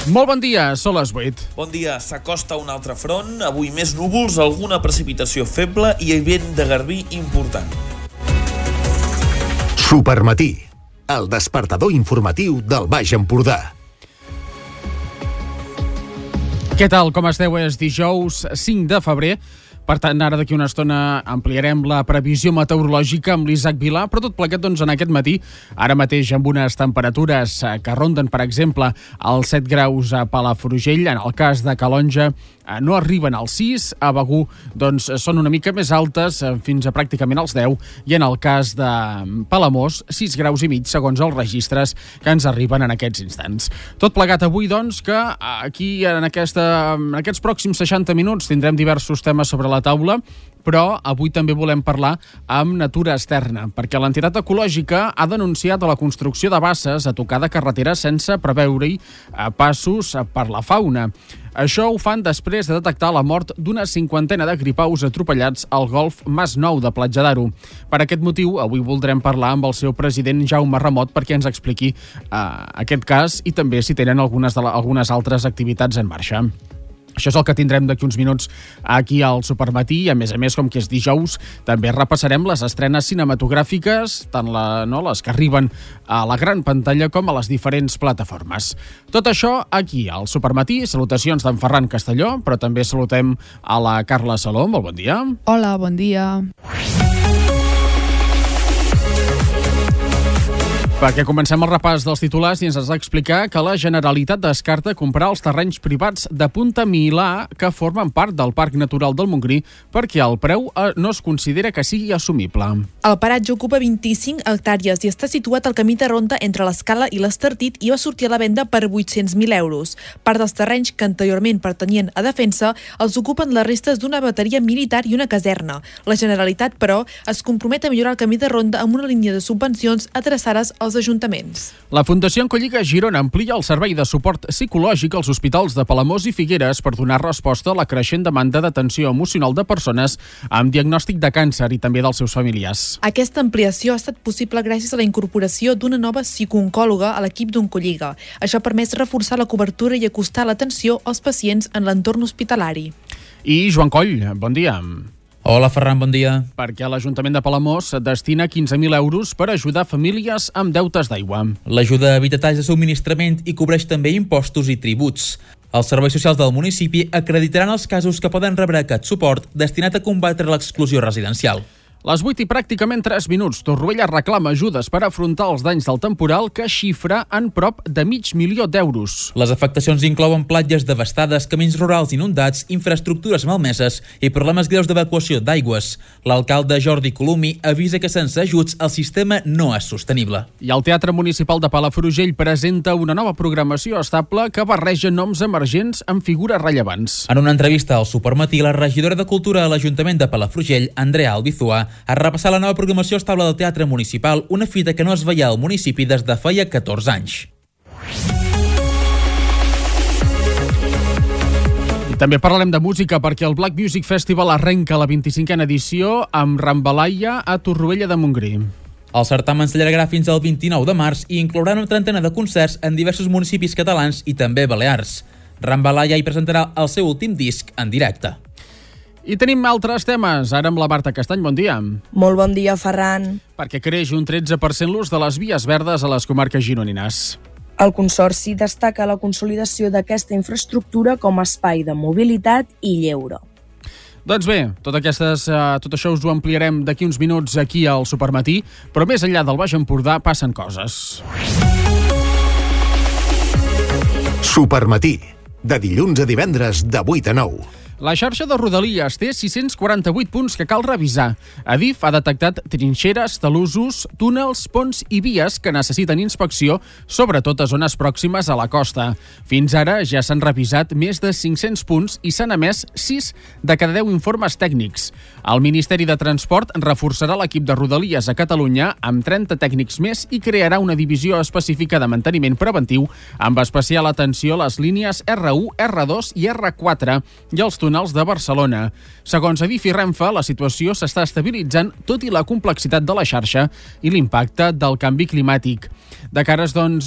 Molt bon dia, són les 8. Bon dia, s'acosta un altre front, avui més núvols, alguna precipitació feble i vent de garbí important. Supermatí, el despertador informatiu del Baix Empordà. Què tal, com esteu? És dijous 5 de febrer. Per tant, ara d'aquí una estona ampliarem la previsió meteorològica amb l'Isaac Vilà, però tot plegat doncs, en aquest matí, ara mateix amb unes temperatures que ronden, per exemple, els 7 graus a Palafrugell. En el cas de Calonge no arriben als 6, a Begur doncs, són una mica més altes, fins a pràcticament als 10, i en el cas de Palamós, 6 graus i mig, segons els registres que ens arriben en aquests instants. Tot plegat avui, doncs, que aquí en aquests pròxims 60 minuts tindrem diversos temes sobre la taula, però avui també volem parlar amb Natura Externa, perquè l'entitat ecològica ha denunciat la construcció de basses a tocar de carretera sense preveure-hi passos per la fauna. Això ho fan després de detectar la mort d'una 50ena de gripaus atropellats al golf Mas Nou de Platja d'Aro. Per aquest motiu, avui voldrem parlar amb el seu president Jaume Ramot perquè ens expliqui aquest cas i també si tenen algunes altres activitats en marxa. Això és el que tindrem d'aquí uns minuts aquí al Supermatí i, a més, com que és dijous, també repassarem les estrenes cinematogràfiques, tant les que arriben a la gran pantalla com a les diferents plataformes. Tot això aquí al Supermatí. Salutacions d'en Ferran Castelló, però també salutem a la Carla Saló. Molt bon dia. Hola, bon dia. Perquè comencem el repàs dels titulars i ens has d'explicar que la Generalitat descarta comprar els terrenys privats de Punta Milà que formen part del Parc Natural del Montgrí perquè el preu no es considera que sigui assumible. El paratge ocupa 25 hectàrees i està situat al camí de ronda entre l'Escala i l'Estartit i va sortir a la venda per 800.000 euros. Part dels terrenys que anteriorment pertanyien a Defensa els ocupen les restes d'una bateria militar i una caserna. La Generalitat, però, es compromet a millorar el camí de ronda amb una línia de subvencions adreçades als ajuntaments. La Fundació Encolliga Girona amplia el servei de suport psicològic als hospitals de Palamós i Figueres per donar resposta a la creixent demanda d'atenció emocional de persones amb diagnòstic de càncer i també dels seus familiars. Aquesta ampliació ha estat possible gràcies a la incorporació d'una nova psicooncòloga a l'equip d'Oncolliga. Això ha permès reforçar la cobertura i acostar l'atenció als pacients en l'entorn hospitalari. I Joan Coll, bon dia. Hola, Ferran, bon dia. Perquè l'Ajuntament de Palamós destina 15.000 euros per ajudar famílies amb deutes d'aigua. L'ajuda evita talls de subministrament i cobreix també impostos i tributs. Els serveis socials del municipi acreditaran els casos que poden rebre aquest suport destinat a combatre l'exclusió residencial. Les 8 i pràcticament 3 minuts. Torroella reclama ajudes per afrontar els danys del temporal que xifra en prop de $500.000 d'euros. Les afectacions inclouen platges devastades, camins rurals inundats, infraestructures malmeses i problemes greus d'evacuació d'aigües. L'alcalde Jordi Colomí avisa que sense ajuts el sistema no és sostenible. I el Teatre Municipal de Palafrugell presenta una nova programació estable que barreja noms emergents amb figures rellevants. En una entrevista al Supermatí, la regidora de Cultura a l'Ajuntament de Palafrugell, Andrea Albizua, ha repassat la nova programació estable del Teatre Municipal, una fita que no es veia al municipi des de feia 14 anys. I també parlarem de música perquè el Black Music Festival arrenca la 25a edició amb Rambalaia a Torroella de Montgrí. El certamen s'allargarà fins al 29 de març i inclourà una trentena de concerts en diversos municipis catalans i també balears. Rambalaia hi presentarà el seu últim disc en directe. I tenim altres temes. Ara amb la Marta Castany, bon dia. Molt bon dia, Ferran. Perquè creix un 13% l'ús de les vies verdes a les comarques gironines. El Consorci destaca la consolidació d'aquesta infraestructura com a espai de mobilitat i lleure. Doncs bé, tot això us ho ampliarem d'aquí uns minuts aquí al Supermatí, però més enllà del Baix Empordà passen coses. Supermatí, de dilluns a divendres de 8 a 9. La xarxa de Rodalies té 648 punts que cal revisar. Adif ha detectat trinxeres, talussos, túnels, ponts i vies que necessiten inspecció, sobretot a zones pròximes a la costa. Fins ara ja s'han revisat més de 500 punts i s'han emès 6 de cada 10 informes tècnics. El Ministeri de Transport reforçarà l'equip de Rodalies a Catalunya amb 30 tècnics més i crearà una divisió específica de manteniment preventiu amb especial atenció a les línies R1, R2 i R4 i els túnels de Barcelona. Segons Adif i Renfe, la situació s'està estabilitzant tot i la complexitat de la xarxa i l'impacte del canvi climàtic. De cares, doncs,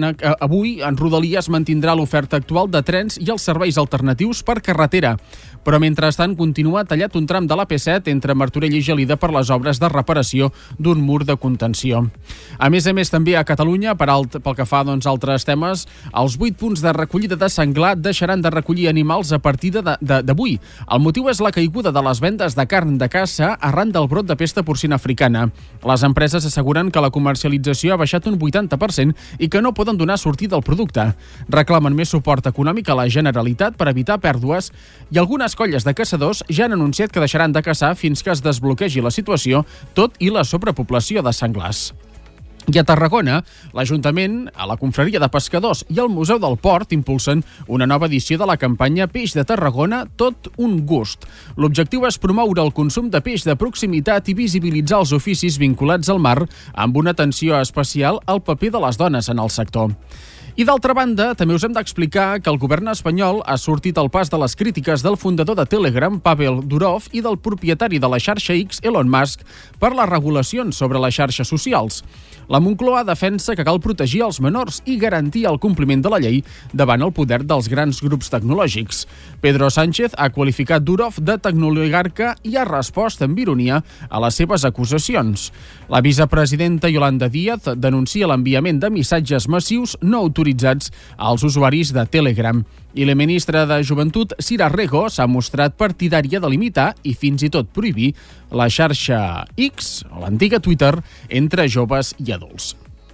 avui en Rodalies mantindrà l'oferta actual de trens i els serveis alternatius per carretera. Però, mentrestant, continua tallat un tram de l'AP7 entre Martorell i Gelida per les obres de reparació d'un mur de contenció. A més, també a Catalunya, pel que fa a altres temes, els 8 punts de recollida de senglar deixaran de recollir animals a partir d'avui. El motiu és la caiguda de les vendes de carn de caça arran del brot de pesta porcina africana. Les empreses asseguren que la comercialització ha baixat un 80% i que no poden donar sortida al producte. Reclamen més suport econòmic a la Generalitat per evitar pèrdues i algunes colles de caçadors ja han anunciat que deixaran de caçar fins que es desbloquegi la situació, tot i la sobrepoblació de senglars. I a Tarragona, l'Ajuntament, a la Confraria de Pescadors i el Museu del Port impulsen una nova edició de la campanya Peix de Tarragona, tot un gust. L'objectiu és promoure el consum de peix de proximitat i visibilitzar els oficis vinculats al mar amb una atenció especial al paper de les dones en el sector. I d'altra banda, també us hem d'explicar que el govern espanyol ha sortit al pas de les crítiques del fundador de Telegram, Pavel Durov, i del propietari de la xarxa X, Elon Musk, per les regulacions sobre les xarxes socials. La Moncloa defensa que cal protegir els menors i garantir el compliment de la llei davant el poder dels grans grups tecnològics. Pedro Sánchez ha qualificat Durov de tecnoligarca i ha respost amb ironia a les seves acusacions. La vicepresidenta Yolanda Díaz denuncia l'enviament de missatges massius no autoritzats als usuaris de Telegram. I la ministra de Joventut, Sira Rego, s'ha mostrat partidària de limitar i fins i tot prohibir la xarxa X, l'antiga Twitter, entre joves i adults.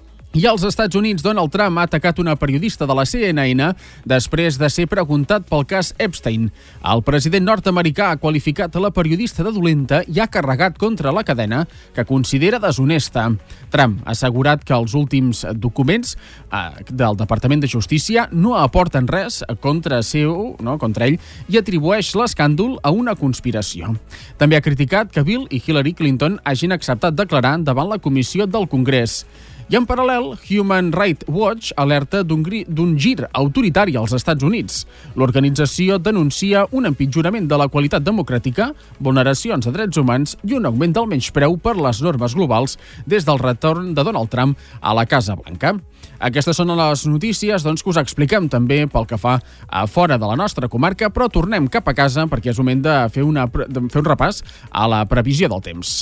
I als Estats Units, Donald Trump ha atacat una periodista de la CNN després de ser preguntat pel cas Epstein. El president nord-americà ha qualificat la periodista de dolenta i ha carregat contra la cadena que considera deshonesta. Trump ha assegurat que els últims documents del Departament de Justícia no aporten res contra ell i atribueix l'escàndol a una conspiració. També ha criticat que Bill i Hillary Clinton hagin acceptat declarar davant la comissió del Congrés. I en paral·lel, Human Rights Watch alerta d'un gir autoritari als Estats Units. L'organització denuncia un empitjorament de la qualitat democràtica, vulneracions de drets humans i un augment del menyspreu per les normes globals des del retorn de Donald Trump a la Casa Blanca. Aquestes són les notícies que us expliquem també pel que fa a fora de la nostra comarca, però tornem cap a casa perquè és moment de fer un repàs a la previsió del temps.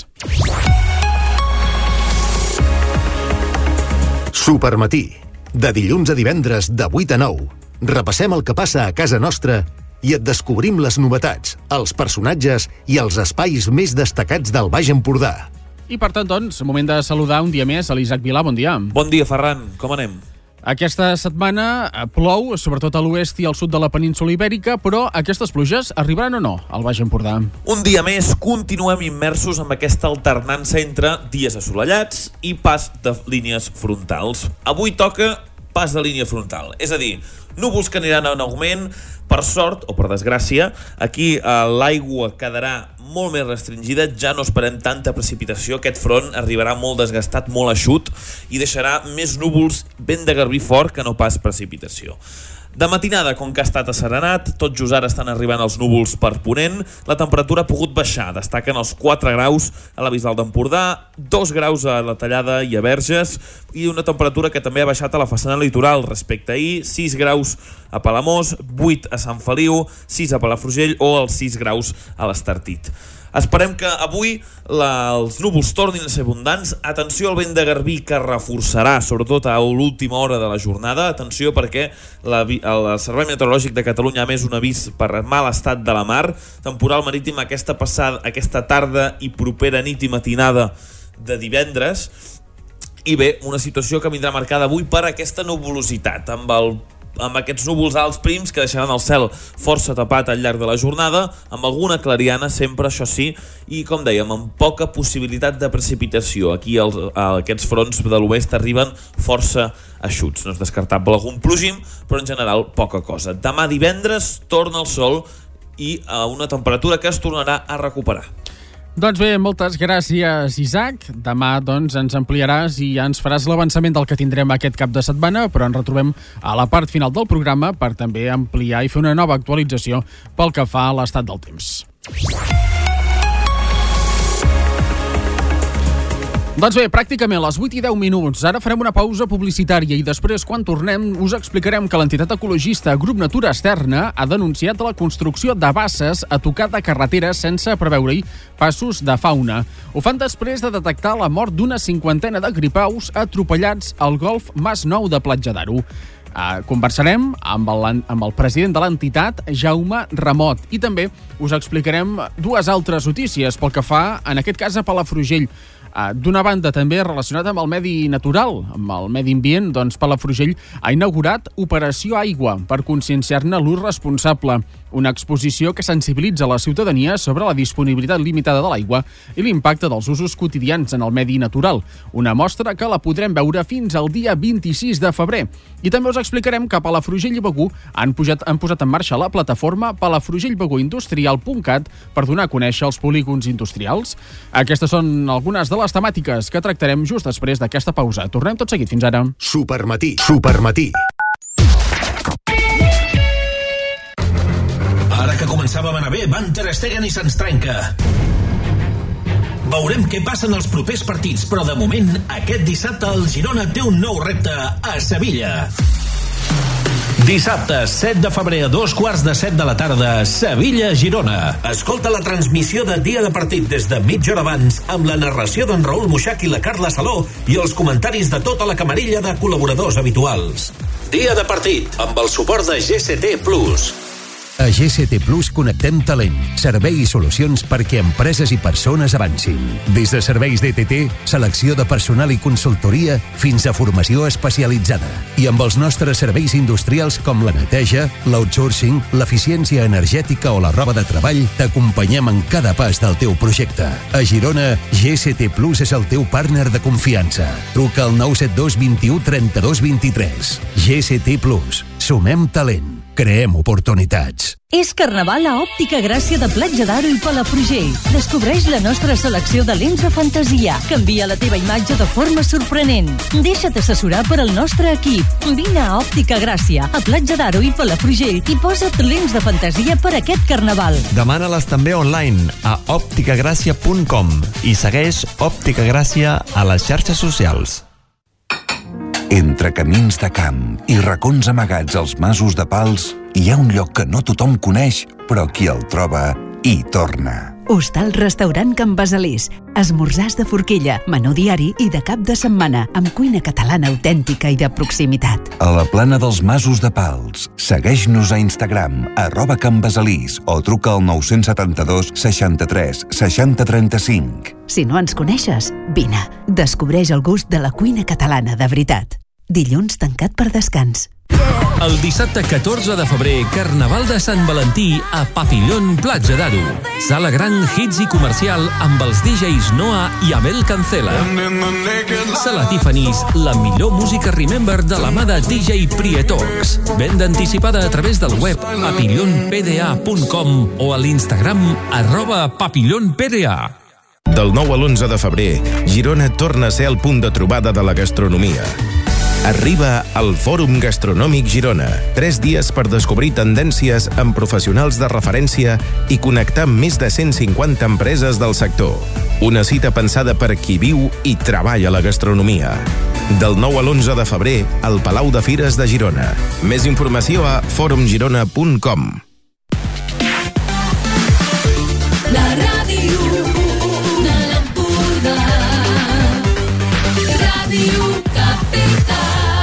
Supermatí, de dilluns a divendres de 8 a 9. Repassem el que passa a casa nostra i et descobrim les novetats, els personatges i els espais més destacats del Baix Empordà. I per tant, moment de saludar un dia més a l'Isaac Vilà. Bon dia. Bon dia, Ferran. Com anem? Aquesta setmana plou, sobretot a l'oest i al sud de la península Ibèrica, però aquestes pluges arribaran o no al Baix Empordà? Un dia més continuem immersos amb aquesta alternança entre dies assolellats i pas de línies frontals. Avui toca pas de línia frontal, és a dir, núvols que aniran en augment. Per sort, o per desgràcia, aquí l'aigua quedarà molt més restringida, ja no esperem tanta precipitació, aquest front arribarà molt desgastat, molt eixut, i deixarà més núvols, vent de garbí fort que no pas precipitació. De matinada, com que ha estat asserenat, tot just ara estan arribant els núvols per ponent, la temperatura ha pogut baixar, destaquen els 4 graus a la Bisbal d'Empordà, 2 graus a la Tallada i a Verges, i una temperatura que també ha baixat a la façana litoral respecte a ahir, 6 graus a Palamós, 8 a Sant Feliu, 6 a Palafrugell o els 6 graus a l'Estartit. Esperem que avui els núvols tornin a ser abundants. Atenció al vent de garbí que reforçarà, sobretot a l'última hora de la jornada. Atenció perquè el Servei Meteorològic de Catalunya ha emès un avís per mal estat de la mar. Temporal marítim aquesta tarda i propera nit i matinada de divendres. I bé, una situació que vindrà marcada avui per aquesta nuvolositat, amb aquests núvols alts prims que deixaran el cel força tapat al llarg de la jornada, amb alguna clariana sempre, això sí, i com dèiem, amb poca possibilitat de precipitació. Aquí aquests fronts de l'oest arriben força eixuts. No és descartable algun plogim, però en general poca cosa. Demà divendres torna el sol i a una temperatura que es tornarà a recuperar. Doncs bé, moltes gràcies, Isaac. Demà, ens ampliaràs i ja ens faràs l'avançament del que tindrem aquest cap de setmana, però ens retrobem a la part final del programa per també ampliar i fer una nova actualització pel que fa a l'estat del temps. Doncs bé, pràcticament a les 8:10. Ara farem una pausa publicitària i després, quan tornem, us explicarem que l'entitat ecologista Grup Natura Externa ha denunciat la construcció de basses a tocar de carreteres sense preveure-hi passos de fauna. Ho fan després de detectar la mort d'una 50ena de gripaus atropellats al golf Mas Nou de Platja d'Aro. Conversarem amb el president de l'entitat, Jaume Ramot, i també us explicarem dues altres notícies pel que fa, en aquest cas, a Palafrugell. D'una banda, també relacionat amb el medi natural, amb el medi ambient, doncs Palafrugell ha inaugurat Operació Aigua per conscienciar-ne l'ús responsable, una exposició que sensibilitza la ciutadania sobre la disponibilitat limitada de l'aigua i l'impacte dels usos quotidians en el medi natural, una mostra que la podrem veure fins al dia 26 de febrer. I també us explicarem que Palafrugell i Begur han posat en marxa la plataforma palafrugellbegurindustrial.cat per donar a conèixer els polígons industrials. Aquestes són algunes de les temàtiques que tractarem just després d'aquesta pausa. Tornem tot seguit. Fins ara. Supermatí. Ara que començàvem a anar bé, Van Ter Stegen i se'ns trenca. Veurem què passa en els propers partits, però de moment, aquest dissabte el Girona té un nou repte a Sevilla. Dissabte, 7 de febrer a 2:15 de la tarda, Sevilla-Girona. Escolta la transmissió de Dia de Partit des de mitja hora abans, amb la narració d'en Raül Muixach i la Carla Saló i els comentaris de tota la camarilla de col·laboradors habituals. Dia de Partit, amb el suport de GCT Plus. A GCT Plus connectem talent, servei i solucions perquè empreses i persones avancin. Des de serveis DTT, selecció de personal i consultoria, fins a formació especialitzada. I amb els nostres serveis industrials com la neteja, l'outsourcing, l'eficiència energètica o la roba de treball, t'acompanyem en cada pas del teu projecte. A Girona, GCT Plus és el teu partner de confiança. Truca al 972 21 32 23. GCT Plus. Sumem talent. Creem oportunitats. És Carnaval a Òptica Gràcia de Platja d'Aro i Palafrugell. Descobreix la nostra selecció de lents de fantasia. Canvia la teva imatge de forma sorprenent. Deixa't assessorar per al nostre equip. Vine a Òptica Gràcia, a Platja d'Aro i Palafrugell i posa't lents de fantasia per aquest Carnaval. Demana-les també online a òpticagràcia.com i segueix Òptica Gràcia a les xarxes socials. Entre camins de camp i racons amagats als masos de Pals, hi ha un lloc que no tothom coneix, però qui el troba hi torna. Hostal Restaurant Can Basalís. Esmorzars de forquilla, menú diari i de cap de setmana, amb cuina catalana autèntica i de proximitat. A la plana dels Masos de Pals. Segueix-nos a Instagram, @canbasalís, o truca al 972 63 60 35. Si no ens coneixes, vine. Descobreix el gust de la cuina catalana de veritat. Dilluns tancat per descans. El dissabte 14 de febrer, Carnaval de Sant Valentí a Papillon Platja d'Aro. Sala gran, hits i comercial amb els DJs Noah i Abel Cancela. Sala Tiffany's, la millor música Remember de la mà de DJ Prietox. Venda anticipada a través del web papillonpda.com o a l'Instagram @papillonpda. Del 9 a l'11 de febrer, Girona torna a ser el punt de trobada de la gastronomia. Arriba al Fòrum Gastronòmic Girona. 3 dies per descobrir tendències amb professionals de referència i connectar amb més de 150 empreses del sector. Una cita pensada per qui viu i treballa la gastronomia. Del 9 a l'11 de febrer, al Palau de Fires de Girona. Més informació a forumgirona.com. La ràdio de l'Empordà. Ràdio Capital.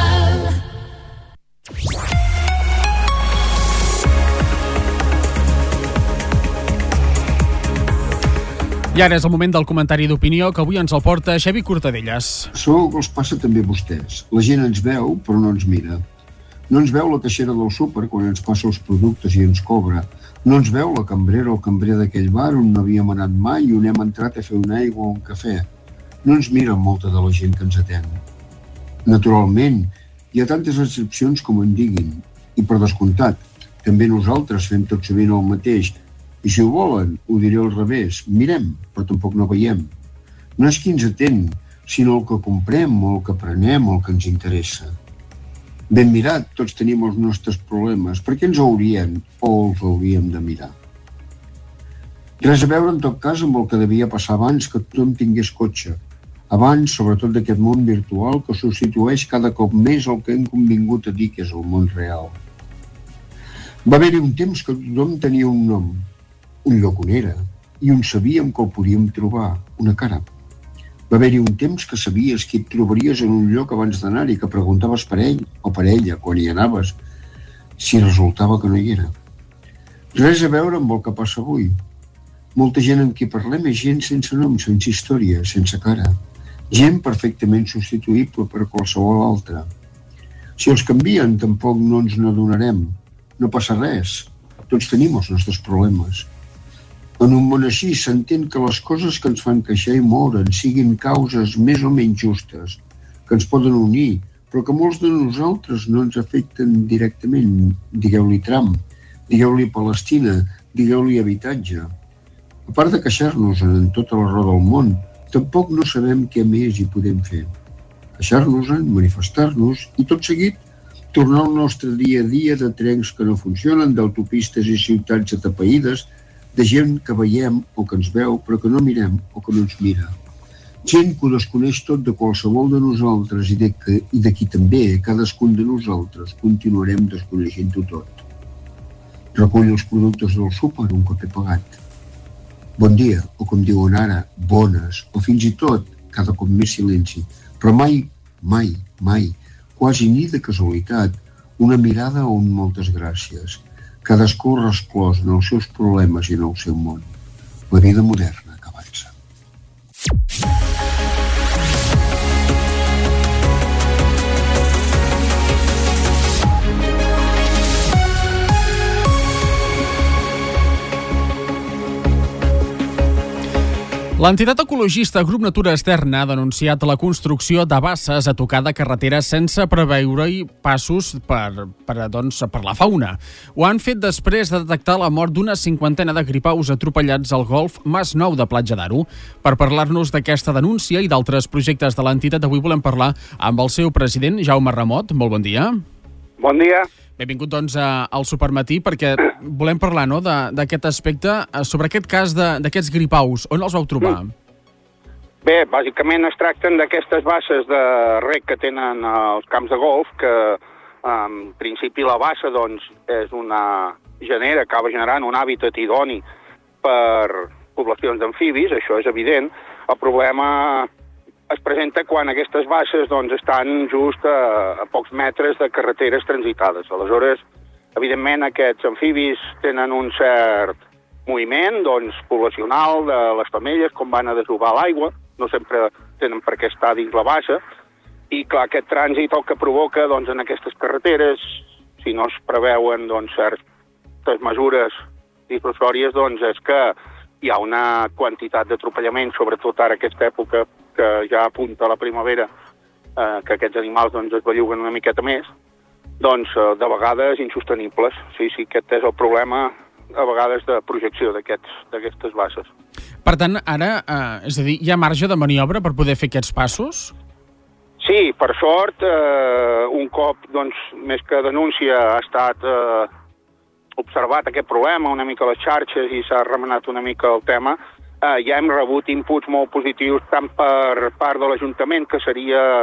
I ara és el moment del comentari d'opinió que avui ens el porta Xavi Cortadellas. Segur que els passa també a vostès. La gent ens veu, però no ens mira. No ens veu la caixera del súper quan ens passa els productes i ens cobra. No ens veu la cambrera o cambrer d'aquell bar on no havíem anat mai i on hem entrat a fer una aigua o un cafè. No ens mira molta de la gent que ens atén. Naturalment, hi ha tantes excepcions com en diguin. I per descomptat, també nosaltres fem tot sovint el mateix. I si ho volen, ho diré al revés. Mirem, però tampoc no veiem. No és qui ens atén, sinó el que comprem o el que prenem o el que ens interessa. Ben mirat, tots tenim els nostres problemes. Per què ens haurien o els hauríem de mirar? Res a veure, en tot cas, amb el que devia passar abans que tothom tingués cotxe. Abans, sobretot d'aquest món virtual que substitueix cada cop més el que hem convingut a dir que és el món real. Va haver-hi un temps que tothom tenia un nom, un lloc on era, i on sabíem que el podíem trobar, una cara. Va haver-hi un temps que sabies qui et trobaries en un lloc abans d'anar-hi, que preguntaves per ell o per ella quan hi anaves, si resultava que no hi era. Res a veure amb el que passa avui. Molta gent amb qui parlem és gent sense nom, sense història, sense cara. Gent perfectament substituïble per qualsevol altra. Si els canvien, tampoc no ens n'adonarem. No passa res. Tots tenim els nostres problemes. En un món així s'entén que les coses que ens fan queixar i moure'n siguin causes més o menys justes, que ens poden unir, però que molts de nosaltres no ens afecten directament. Digueu-li Trump, digueu-li Palestina, digueu-li habitatge. A part de queixar-nos en tota la roda del món, tampoc no sabem què més hi podem fer. Queixar-nos-en, manifestar-nos i tot seguit tornar al nostre dia a dia de trens que no funcionen, d'autopistes i ciutats atapeïdes, de gent que veiem o que ens veu però que no mirem o que no ens mira. Gent que ho desconeix tot de qualsevol de nosaltres i de qui també cadascun de nosaltres continuarem desconeixent-ho tot. Recull els productes del súper un cop he pagat. Bon dia, o com diuen ara, bones, o fins i tot, cada cop més silenci, però mai, mai, mai, quasi ni de casualitat, una mirada o un moltes gràcies. Cadascú resclòs en els seus problemes i en el seu món. La vida moderna que avança. L'entitat ecologista Grup Natura Externa ha denunciat la construcció de basses a tocar de carreteres sense preveure-hi passos per la fauna. Ho han fet després de detectar la mort d'una 50 de gripaus atropellats al golf Mas Nou de Platja d'Aro. Per parlar-nos d'aquesta denúncia i d'altres projectes de l'entitat, avui volem parlar amb el seu president, Jaume Ramot. Molt bon dia. Bon dia. Benvingut, al Supermatí, perquè volem parlar d'aquest aspecte, sobre aquest cas d'aquests gripaus. On els vau trobar? Bé, bàsicament es tracten d'aquestes basses de rec que tenen els camps de golf, que en principi la bassa acaba generant un hàbitat idoni per poblacions d'amfibis, això és evident. El problema es presenta quan aquestes basses estan just a pocs metres de carreteres transitades. Aleshores, evidentment, aquests amfibis tenen un cert moviment poblacional de les femelles, com van a desovar l'aigua, no sempre tenen per què estar dins la bassa, i clar, aquest trànsit el que provoca en aquestes carreteres, si no es preveuen certes mesures dissuasòries, és que hi ha una quantitat d'atropellaments, sobretot ara aquesta època que ja apunta a la primavera, que aquests animals es belluguen una miqueta més, de vegades insostenibles. Sí, aquest és el problema, a vegades, de projecció d'aquestes basses. Per tant, ara, és a dir, hi ha marge de maniobra per poder fer aquests passos? Sí, per sort, un cop, més que denúncia, ha estat observat aquest problema, una mica a les xarxes, i s'ha remenat una mica el tema. Ja hem rebut inputs molt positius tant per part de l'Ajuntament, que seria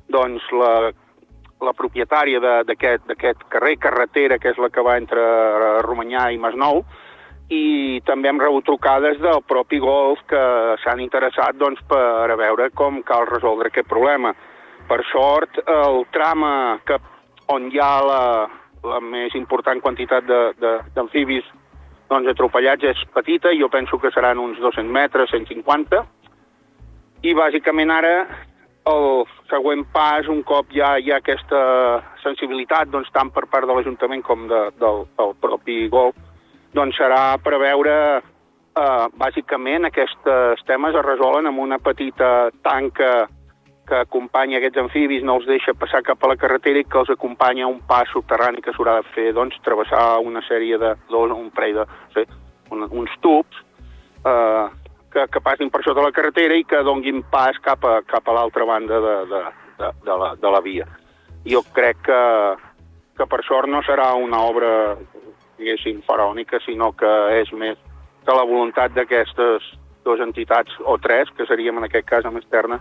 la propietària d'aquest carretera, que és la que va entre Romanyà i Masnou, i també hem rebut trucades del propi golf que s'han interessat per a veure com cal resoldre aquest problema. Per sort, el tram on hi ha la més important quantitat d'amfibis atropellats és petita, jo penso que seran uns 200 metres, 150, i bàsicament ara el següent pas, un cop ja hi ha aquesta sensibilitat, tant per part de l'Ajuntament com del propi golf, serà preveure, bàsicament, aquests temes es resolen amb una petita tanca que acompanya aquests amfibis, no els deixa passar cap a la carretera i que els acompanya a un pas subterrani que s'haurà de fer, travessar una sèrie un parell uns tubs que passin per sota la carretera i que donguin pas cap a l'altra banda de la via. Jo crec que per sort no serà una obra, diguéssim, faraònica, sinó que és més de la voluntat d'aquestes dues entitats, o tres, que seríem en aquest cas amb Externa,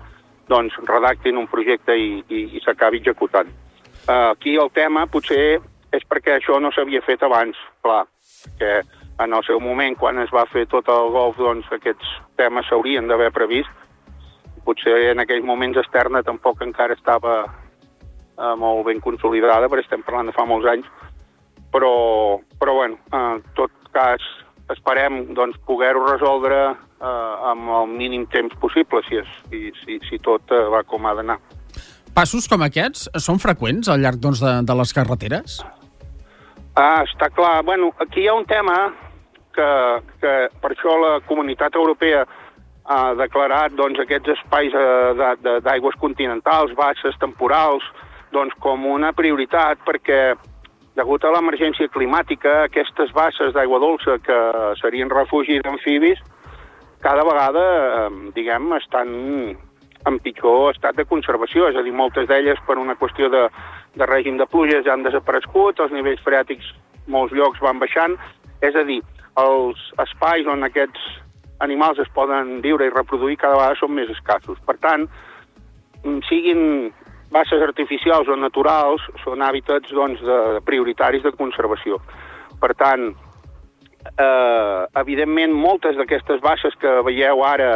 doncs redactin un projecte i s'acabi executant. Aquí el tema potser és perquè això no s'havia fet abans, clar, que en el seu moment, quan es va fer tot el golf, doncs aquests temes s'haurien d'haver previst. Potser en aquells moments Esterna tampoc encara estava molt ben consolidada, perquè estem parlant de fa molts anys, però bueno, en tot cas esperem doncs, poder-ho resoldre amb el mínim temps possible, si tot va com ha d'anar. Passos com aquests són freqüents al llarg doncs, de les carreteres? Està clar. Bueno, aquí hi ha un tema que per això la Comunitat Europea ha declarat doncs, aquests espais d'aigües continentals, basses, temporals, doncs, com una prioritat, perquè degut a l'emergència climàtica, aquestes basses d'aigua dolça que serien refugis d'amfibis, cada vegada, diguem, estan en pitjor estat de conservació. És a dir, moltes d'elles, per una qüestió de règim de pluges, ja han desaparegut, els nivells freàtics molts llocs van baixant. És a dir, els espais on aquests animals es poden viure i reproduir cada vegada són més escassos. Per tant, siguin basses artificials o naturals, són hàbitats doncs, prioritaris de conservació. Per tant, evidentment, moltes d'aquestes basses que veieu ara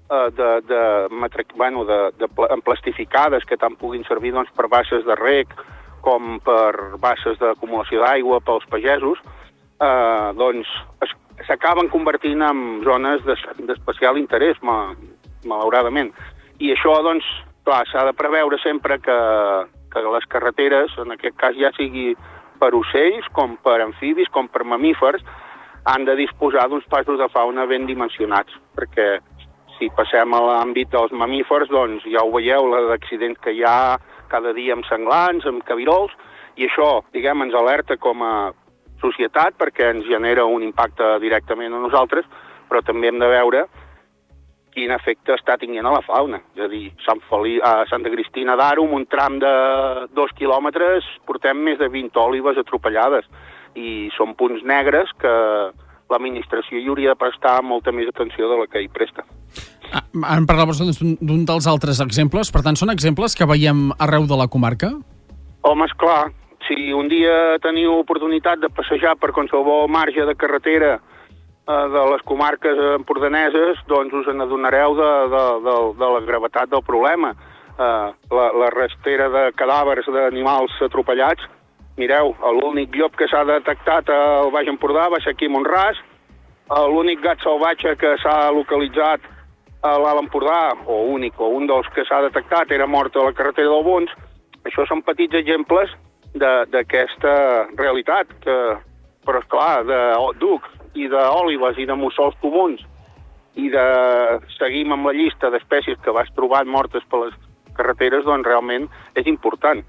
plastificades, que tant puguin servir doncs, per basses de reg com per basses d'acumulació d'aigua pels pagesos, doncs s'acaben convertint en zones d'especial interès, malauradament. I això, doncs, clar, s'ha de preveure sempre que les carreteres, en aquest cas ja sigui per ocells, com per amfibis, com per mamífers, han de disposar d'uns passos de fauna ben dimensionats, perquè si passem a l'àmbit dels mamífers, doncs ja ho veieu, l'accidents que hi ha cada dia amb senglars, amb cabirols, i això, diguem, ens alerta com a societat perquè ens genera un impacte directament a nosaltres, però també hem de veure quin efecte està tinguent a la fauna. És a dir, a Santa Cristina d'Aro, un tram de 2 quilòmetres, portem més de 20 òlibes atropellades, i són punts negres que l'administració hi hauria de prestar molta més atenció de la que hi presta. En parlaves d'un dels altres exemples, per tant, són exemples que veiem arreu de la comarca? Home, esclar, si un dia teniu oportunitat de passejar per qualsevol marge de carretera de les comarques empordaneses, doncs us n'adonareu de la gravetat del problema. La rastera de cadàvers d'animals atropellats, mireu, l'únic llop que s'ha detectat al Baix Empordà va ser aquí a Montràs, l'únic gat salvatge que s'ha localitzat a l'Alt Empordà, o un dels que s'ha detectat, era mort a la carretera del Bons. Això són petits exemples d'aquesta realitat, però esclar, d'ucs i d'òlibes i de mussols comuns, i seguim amb la llista d'espècies que vas trobant mortes per les carreteres, doncs realment és important.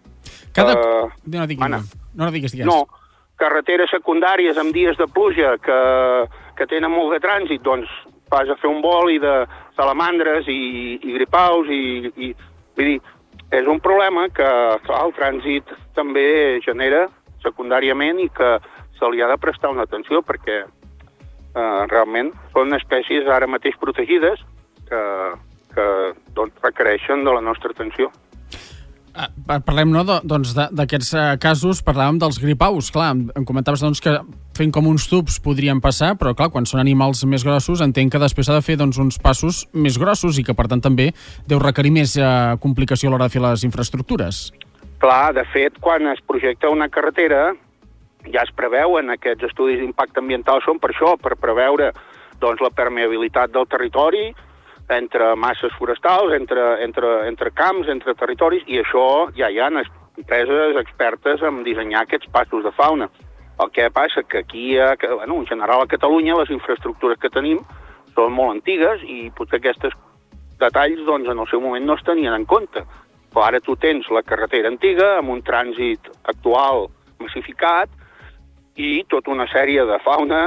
No digues. No, carreteres secundàries amb dies de pluja que tenen molt de trànsit, doncs vas a fer un vol i de salamandres i gripaus i vull dir, és un problema que, clar, el trànsit també genera secundàriament i que se li ha de prestar una atenció perquè realment són espècies ara mateix protegides que doncs, requereixen de la nostra atenció. Parlem d'aquests casos, parlàvem dels gripaus. Clar, em comentaves doncs, que fent com uns tubs podrien passar, però clar, quan són animals més grossos entenc que després s'ha de fer doncs, uns passos més grossos i que per tant també deu requerir més complicació a l'hora de fer les infraestructures. Clar, de fet, quan es projecta una carretera ja es preveuen aquests estudis d'impacte ambiental, són per això, per preveure doncs, la permeabilitat del territori entre masses forestals, entre camps, entre territoris, i això ja hi ha empreses expertes en dissenyar aquests passos de fauna. El que passa que aquí, en general a Catalunya, les infraestructures que tenim són molt antigues i potser aquests detalls doncs, en el seu moment no es tenien en compte. Però ara tu tens la carretera antiga amb un trànsit actual massificat i tota una sèrie de fauna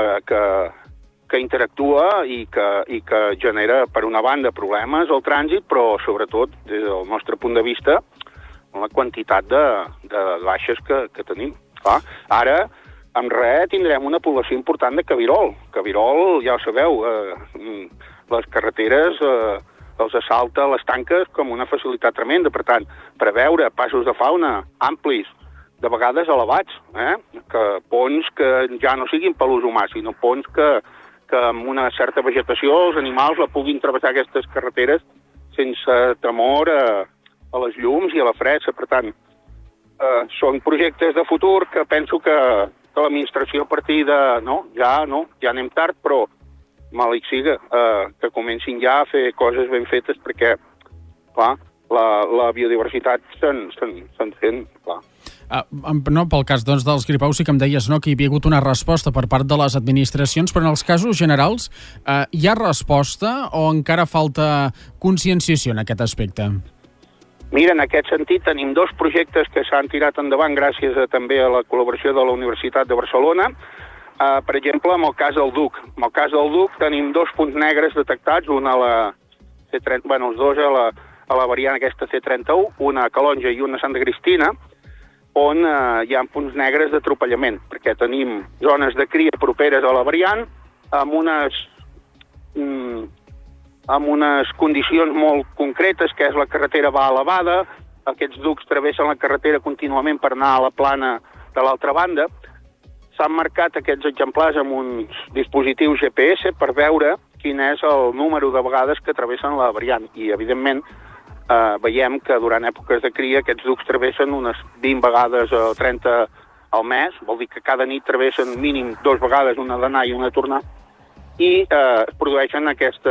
que interactua i que genera, per una banda, problemes al trànsit, però sobretot, des del nostre punt de vista, la quantitat de baixes que tenim. Clar, ara, amb res, tindrem una població important de cabirol. Cabirol, ja ho sabeu, les carreteres els assalta les tanques com una facilitat tremenda. Per tant, preveure passos de fauna amplis, de vegades elevats, que ponts que ja no siguin per l'ús humà, sinó ponts que amb una certa vegetació els animals la puguin travessar aquestes carreteres sense temor a les llums i a la fressa. Per tant, són projectes de futur que penso que l'administració a partir de... Ja anem tard, però malic siga, que comencin ja a fer coses ben fetes perquè, clar, la biodiversitat se'n sent, clar. Pel cas dels gripaus sí que em deies que hi havia hagut una resposta per part de les administracions, però en els casos generals hi ha resposta o encara falta conscienciació en aquest aspecte? Mira, en aquest sentit tenim 2 projectes que s'han tirat endavant gràcies també a la col·laboració de la Universitat de Barcelona. Per exemple, en el cas del Duc. En el cas del Duc tenim 2 punts negres detectats, un a la C30, els 2 a la variant aquesta C31, una a Calonja i una a Santa Cristina, on hi ha punts negres d'atropellament, perquè tenim zones de cria properes a la variant amb unes condicions molt concretes, que és la carretera va elevada, aquests ducs travessen la carretera contínuament per anar a la plana de l'altra banda. S'han marcat aquests exemplars amb uns dispositius GPS per veure quin és el número de vegades que travessen la variant i, evidentment, veiem que durant èpoques de cria aquests ducs travessen unes 20 vegades o 30 al mes, vol dir que cada nit travessen mínim 2 vegades, una d'anar i una de tornar, i es produeixen aquests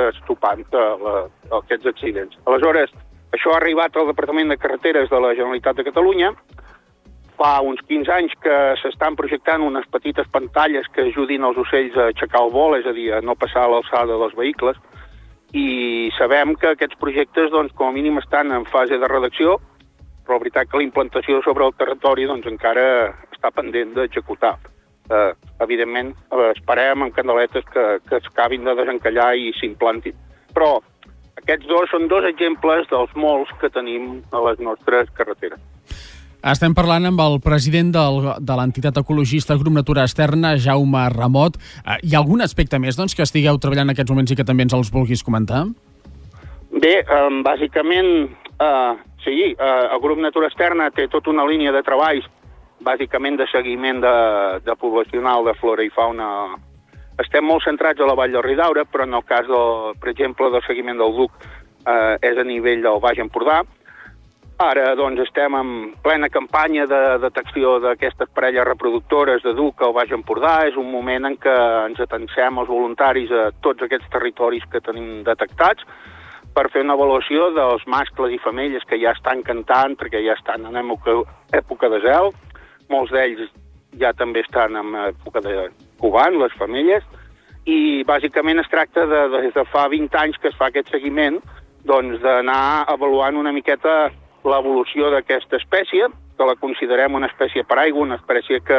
accidents. Aleshores, això ha arribat al Departament de Carreteres de la Generalitat de Catalunya. Fa uns 15 anys que s'estan projectant unes petites pantalles que ajudin els ocells a aixecar el vol, és a dir, a no passar a l'alçada dels vehicles, i sabem que aquests projectes, com a mínim, estan en fase de redacció, però la veritat que la implantació sobre el territori encara està pendent d'executar. Evidentment, esperem amb candeletes que s'acabin de desencallar i s'implantin. Però aquests 2 són 2 exemples dels molts que tenim a les nostres carreteres. Estem parlant amb el president de l'entitat ecologista Grup Natura Externa, Jaume Ramot. Hi ha algun aspecte més que estigueu treballant en aquests moments i que també ens els vulguis comentar? Bé, bàsicament, sí, el Grup Natura Externa té tota una línia de treballs, bàsicament de seguiment de poblacional de flora i fauna. Estem molt centrats a la Vall del Ridaura, però en el cas, per exemple, del seguiment del Duc és a nivell del Baix Empordà. Ara, estem en plena campanya de detecció d'aquestes parelles reproductores de Duc al Baix Empordà. És un moment en què ens atencem els voluntaris a tots aquests territoris que tenim detectats per fer una avaluació dels mascles i femelles que ja estan cantant, perquè ja estan en època de zel. Molts d'ells ja també estan en època de covant, les femelles, i bàsicament es tracta des de fa 20 anys que es fa aquest seguiment, d'anar avaluant una miqueta l'evolució d'aquesta espècie, que la considerem una espècie paraigua, una espècie que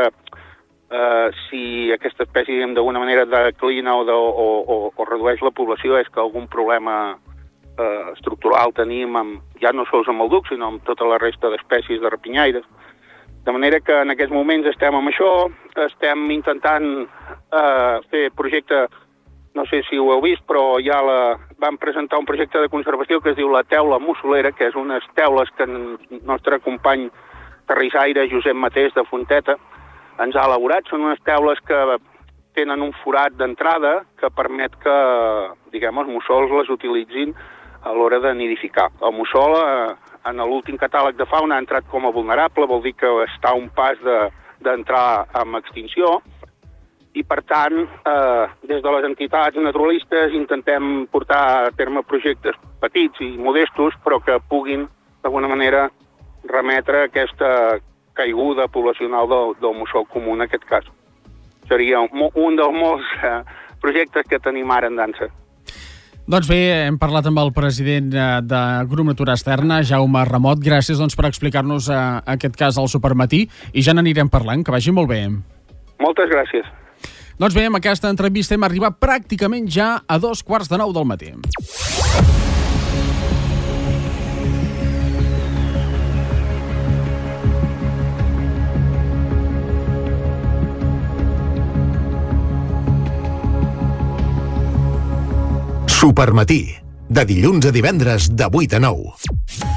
si aquesta espècie d'alguna manera declina o redueix la població és que algun problema estructural tenim ja no sols amb el duc, sinó amb tota la resta d'espècies de rapinyaires. De manera que en aquests moments estem amb això, estem intentant fer projecte, no sé si ho heu vist, però ja vam presentar un projecte de conservació que es diu la teula mussolera, que és unes teules que el nostre company terrissaire Josep Matés de Fonteta ens ha elaborat. Són unes teules que tenen un forat d'entrada que permet que, els mussols les utilitzin a l'hora de nidificar. El mussol, en l'últim catàleg de fauna, ha entrat com a vulnerable, vol dir que està a un pas d'entrar en extinció, i, per tant, des de les entitats naturalistes intentem portar a terme projectes petits i modestos, però que puguin, d'alguna manera, remetre aquesta caiguda poblacional del mussol comú, en aquest cas. Seria un dels molts projectes que tenim ara en dansa. Doncs bé, hem parlat amb el president de Grup Natura Externa, Jaume Ramot. Gràcies per explicar-nos aquest cas al Supermatí i ja n'anirem parlant. Que vagi molt bé. Moltes gràcies. Doncs bé, amb aquesta entrevista hem arribat pràcticament ja a 8:45 del matí. Supermatí, De dilluns a divendres, de 8 a 9.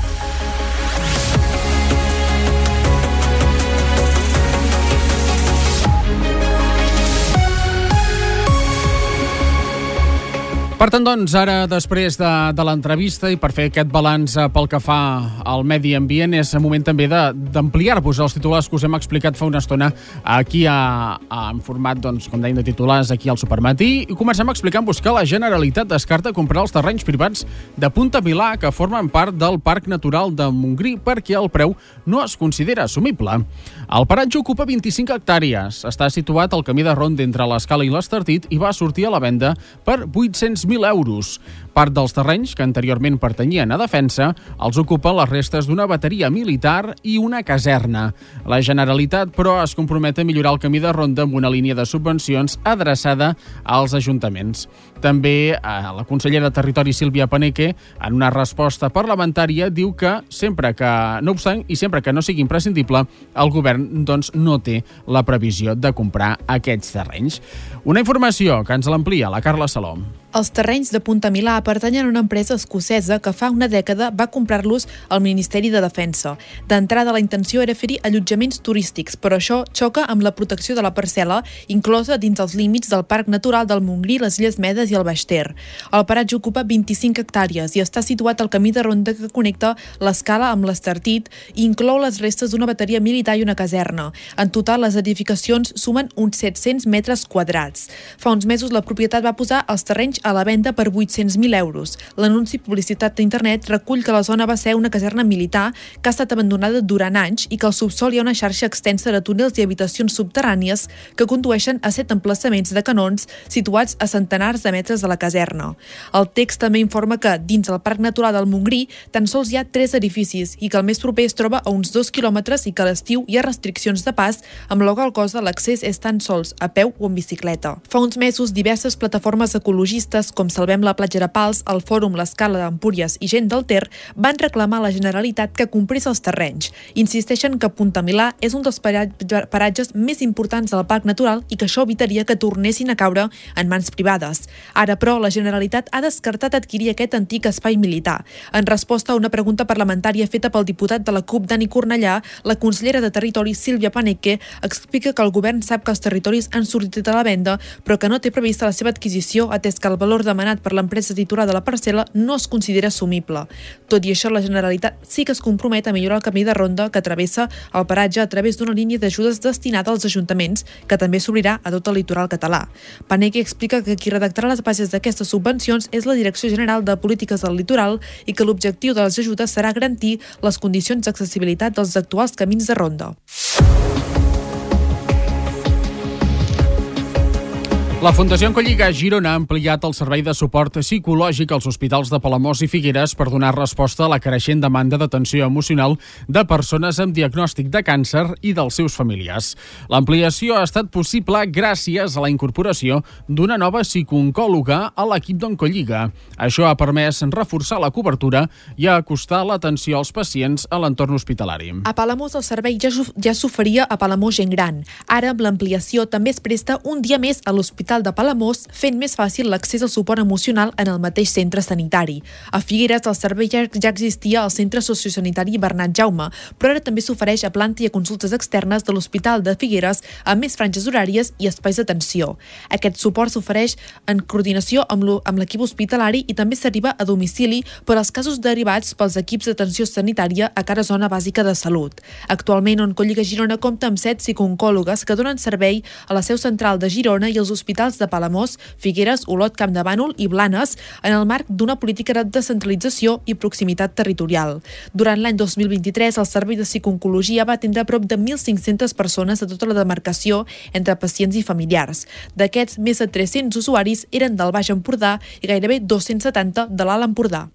Per tant, doncs, ara, després de l'entrevista i per fer aquest balanç pel que fa al medi ambient, és moment també d'ampliar-vos els titulars que us hem explicat fa una estona aquí en format, doncs, com dèiem, de titulars aquí al Supermatí. I comencem explicant-vos que la Generalitat descarta comprar els terrenys privats de Punta Milà que formen part del Parc Natural de Montgrí perquè el preu no es considera assumible. El paratge ocupa 25 hectàrees. Està situat al camí de ronda entre l'Escala i l'Estartit i va sortir a la venda per 800.000 euros. Part dels terrenys, que anteriorment pertanyien a Defensa, els ocupen les restes d'una bateria militar i una caserna. La Generalitat, però, es compromet a millorar el camí de ronda amb una línia de subvencions adreçada als ajuntaments. També la consellera de Territori, Sílvia Paneque, en una resposta parlamentària, diu que sempre que, no obstant, i sempre que no sigui imprescindible, el govern doncs, no té la previsió de comprar aquests terrenys. Una informació que ens l'amplia la Carla Salom. Els terrenys de Punta Milà pertanyen a una empresa escocesa que fa una dècada va comprar-los al Ministeri de Defensa. D'entrada, la intenció era fer-hi allotjaments turístics, però això xoca amb la protecció de la parcel·la inclosa dins els límits del Parc Natural del Montgrí, les Illes Medes i el Baix Ter. El paratge ocupa 25 hectàrees i està situat al camí de ronda que connecta l'Escala amb l'Estartit i inclou les restes d'una bateria militar i una caserna. En total, les edificacions sumen uns 700 metres quadrats. Fa uns mesos, la propietat va posar els terrenys a la venda per 800.000 euros. L'anunci publicitat d'internet recull que la zona va ser una caserna militar que ha estat abandonada durant anys i que al subsol hi ha una xarxa extensa de túnels i habitacions subterrànies que condueixen a 7 emplaçaments de canons situats a centenars de metres de la caserna. El text també informa que, dins el Parc Natural del Montgrí, tan sols hi ha 3 edificis i que el més proper es troba a uns 2 quilòmetres i que a l'estiu hi ha restriccions de pas, amb la qual cosa l'accés és tan sols a peu o en bicicleta. Fa uns mesos, diverses plataformes ecologistes com Salvem la platja de Pals, el Fòrum l'Escala d'Empúries i Gent del Ter van reclamar a la Generalitat que comprés els terrenys. Insisteixen que Punta Milà és un dels paratges més importants del Parc Natural i que això evitaria que tornessin a caure en mans privades. Ara, però, la Generalitat ha descartat adquirir aquest antic espai militar. En resposta a una pregunta parlamentària feta pel diputat de la CUP, Dani Cornellà, la consellera de Territori, Sílvia Paneque, explica que el govern sap que els territoris han sortit a la venda, però que no té prevista la seva adquisició, atès que el valor demanat per l'empresa titular de la parcel·la no es considera assumible. Tot i això, la Generalitat sí que es compromet a millorar el camí de ronda que travessa el paratge a través d'una línia d'ajudes destinada als ajuntaments, que també s'obrirà a tot el litoral català. Paneque explica que qui redactarà les bases d'aquestes subvencions és la Direcció General de Polítiques del Litoral i que l'objectiu de les ajudes serà garantir les condicions d'accessibilitat dels actuals camins de ronda. La Fundació Oncolliga Girona ha ampliat el servei de suport psicològic als hospitals de Palamós i Figueres per donar resposta a la creixent demanda d'atenció emocional de persones amb diagnòstic de càncer i dels seus familiars. L'ampliació ha estat possible gràcies a la incorporació d'una nova psicooncòloga a l'equip d'Oncolliga. Això ha permès reforçar la cobertura i acostar l'atenció als pacients a l'entorn hospitalari. A Palamós el servei ja s'oferia a Palamós Gent Gran. Ara, amb l'ampliació, també es presta un dia més a l'Hospital de Palamós, fent més fàcil l'accés al suport emocional en el mateix centre sanitari. A Figueres el servei ja existia al Centre Sociosanitari Bernat Jaume, però ara també s'ofereix a planta i a consultes externes de l'Hospital de Figueres amb més franges horàries i espais d'atenció. Aquest suport s'ofereix en coordinació amb l'equip hospitalari i també s'arriba a domicili per als casos derivats pels equips d'atenció sanitària a cada zona bàsica de salut. Actualment, Oncolliga Girona compta amb 7 psicooncòlogues que donen servei a la seu central de Girona i als hospitals de Palamós, Figueres, Olot, Campdevànol i Blanes en el marc d'una política de descentralització i proximitat territorial. Durant l'any 2023, el servei de psicooncologia va atendre prop de 1.500 persones de tota la demarcació entre pacients i familiars. D'aquests, més de 300 usuaris eren del Baix Empordà i gairebé 270 de l'Alt Empordà.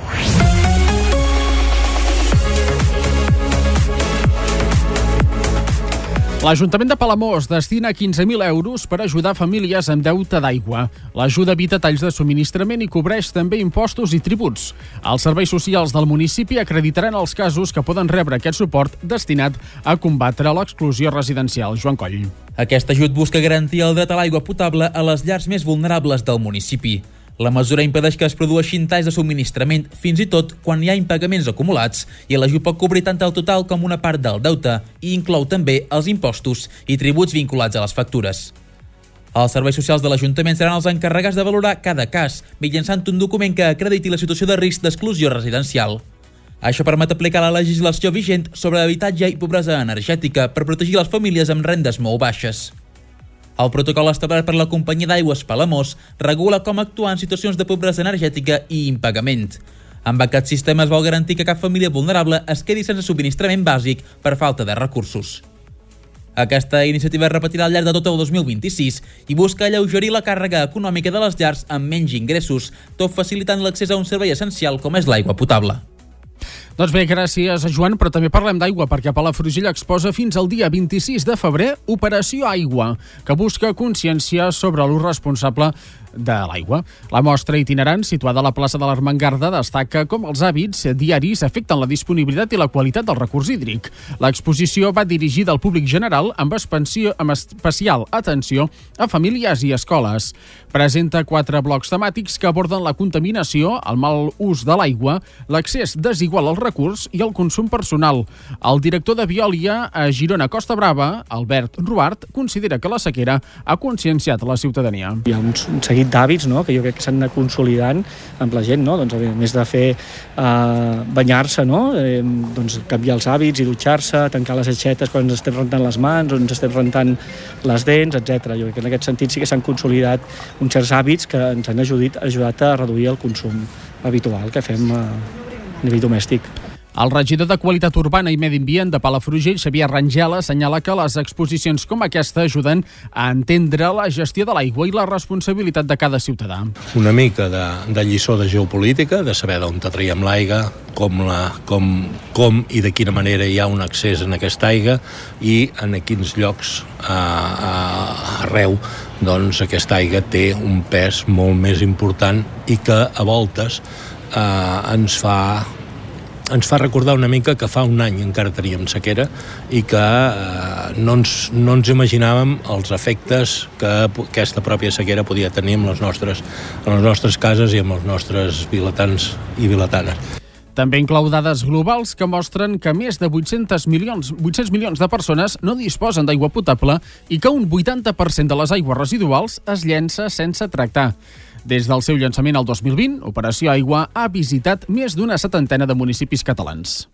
L'Ajuntament de Palamós destina 15.000 euros per ajudar famílies amb deute d'aigua. L'ajuda evita talls de subministrament i cobreix també impostos i tributs. Els serveis socials del municipi acreditaran els casos que poden rebre aquest suport destinat a combatre l'exclusió residencial. Joan Coll. Aquest ajut busca garantir el dret a l'aigua potable a les llars més vulnerables del municipi. La mesura impedeix que es produeixin talls de subministrament, fins i tot quan hi ha impagaments acumulats, i l'ajut pot cobrir tant el total com una part del deute i inclou també els impostos i tributs vinculats a les factures. Els serveis socials de l'Ajuntament seran els encarregats de valorar cada cas mitjançant un document que acrediti la situació de risc d'exclusió residencial. Això permet aplicar la legislació vigent sobre habitatge i pobresa energètica per protegir les famílies amb rendes molt baixes. El protocol establert per la companyia d'aigües Palamós regula com actuar en situacions de pobresa energètica i impagament. Amb aquest sistema es vol garantir que cap família vulnerable es quedi sense subministrament bàsic per falta de recursos. Aquesta iniciativa es repetirà al llarg de tot el 2026 i busca alleugerir la càrrega econòmica de les llars amb menys ingressos, tot facilitant l'accés a un servei essencial com és l'aigua potable. Doncs bé, gràcies, Joan, però també parlem d'aigua, perquè Palafrugell exposa fins al dia 26 de febrer Operació Aigua, que busca consciència sobre l'ús responsable de l'aigua. La mostra itinerant, situada a la plaça de l'Armengarda, destaca com els hàbits diaris afecten la disponibilitat i la qualitat del recurs hídric. L'exposició va dirigida al públic general amb especial atenció a famílies i escoles. Presenta 4 blocs temàtics que aborden la contaminació, el mal ús de l'aigua, l'accés desigual al recurs i el consum personal. El director de Biòlia a Girona Costa Brava, Albert Ruart, considera que la sequera ha conscienciat la ciutadania. Hi ha un seguit d'hàbits, no?, que jo crec que s'han anat consolidant amb la gent, no? Doncs, a més de fer banyar-se, no? Doncs canviar els hàbits i dutxar-se, tancar les aixetes quan ens estem rentant les mans o ens estem rentant les dents, etc. Jo crec que en aquest sentit sí que s'han consolidat uns certs hàbits que ens han ajudat a reduir el consum habitual que fem a nivell domèstic. El regidor de Qualitat Urbana i Medi Ambient de Palafrugell, Xavier Rangel, assenyala que les exposicions com aquesta ajuden a entendre la gestió de l'aigua i la responsabilitat de cada ciutadà. Una mica de lliçó de geopolítica, de saber d'on traiem l'aigua, com i de quina manera hi ha un accés en aquesta aigua i en quins llocs arreu doncs aquesta aigua té un pes molt més important i que a voltes ens fa recordar una mica que fa un any encara teníem sequera i que no ens imaginàvem els efectes que aquesta pròpia sequera podia tenir en les nostres cases i amb els nostres vilatans i vilatanes. També inclou dades globals que mostren que més de 800 milions de persones no disposen d'aigua potable i que un 80% de les aigües residuals es llença sense tractar. Des del seu llançament al 2020, Operació Aigua ha visitat més d'una 70ena de municipis catalans.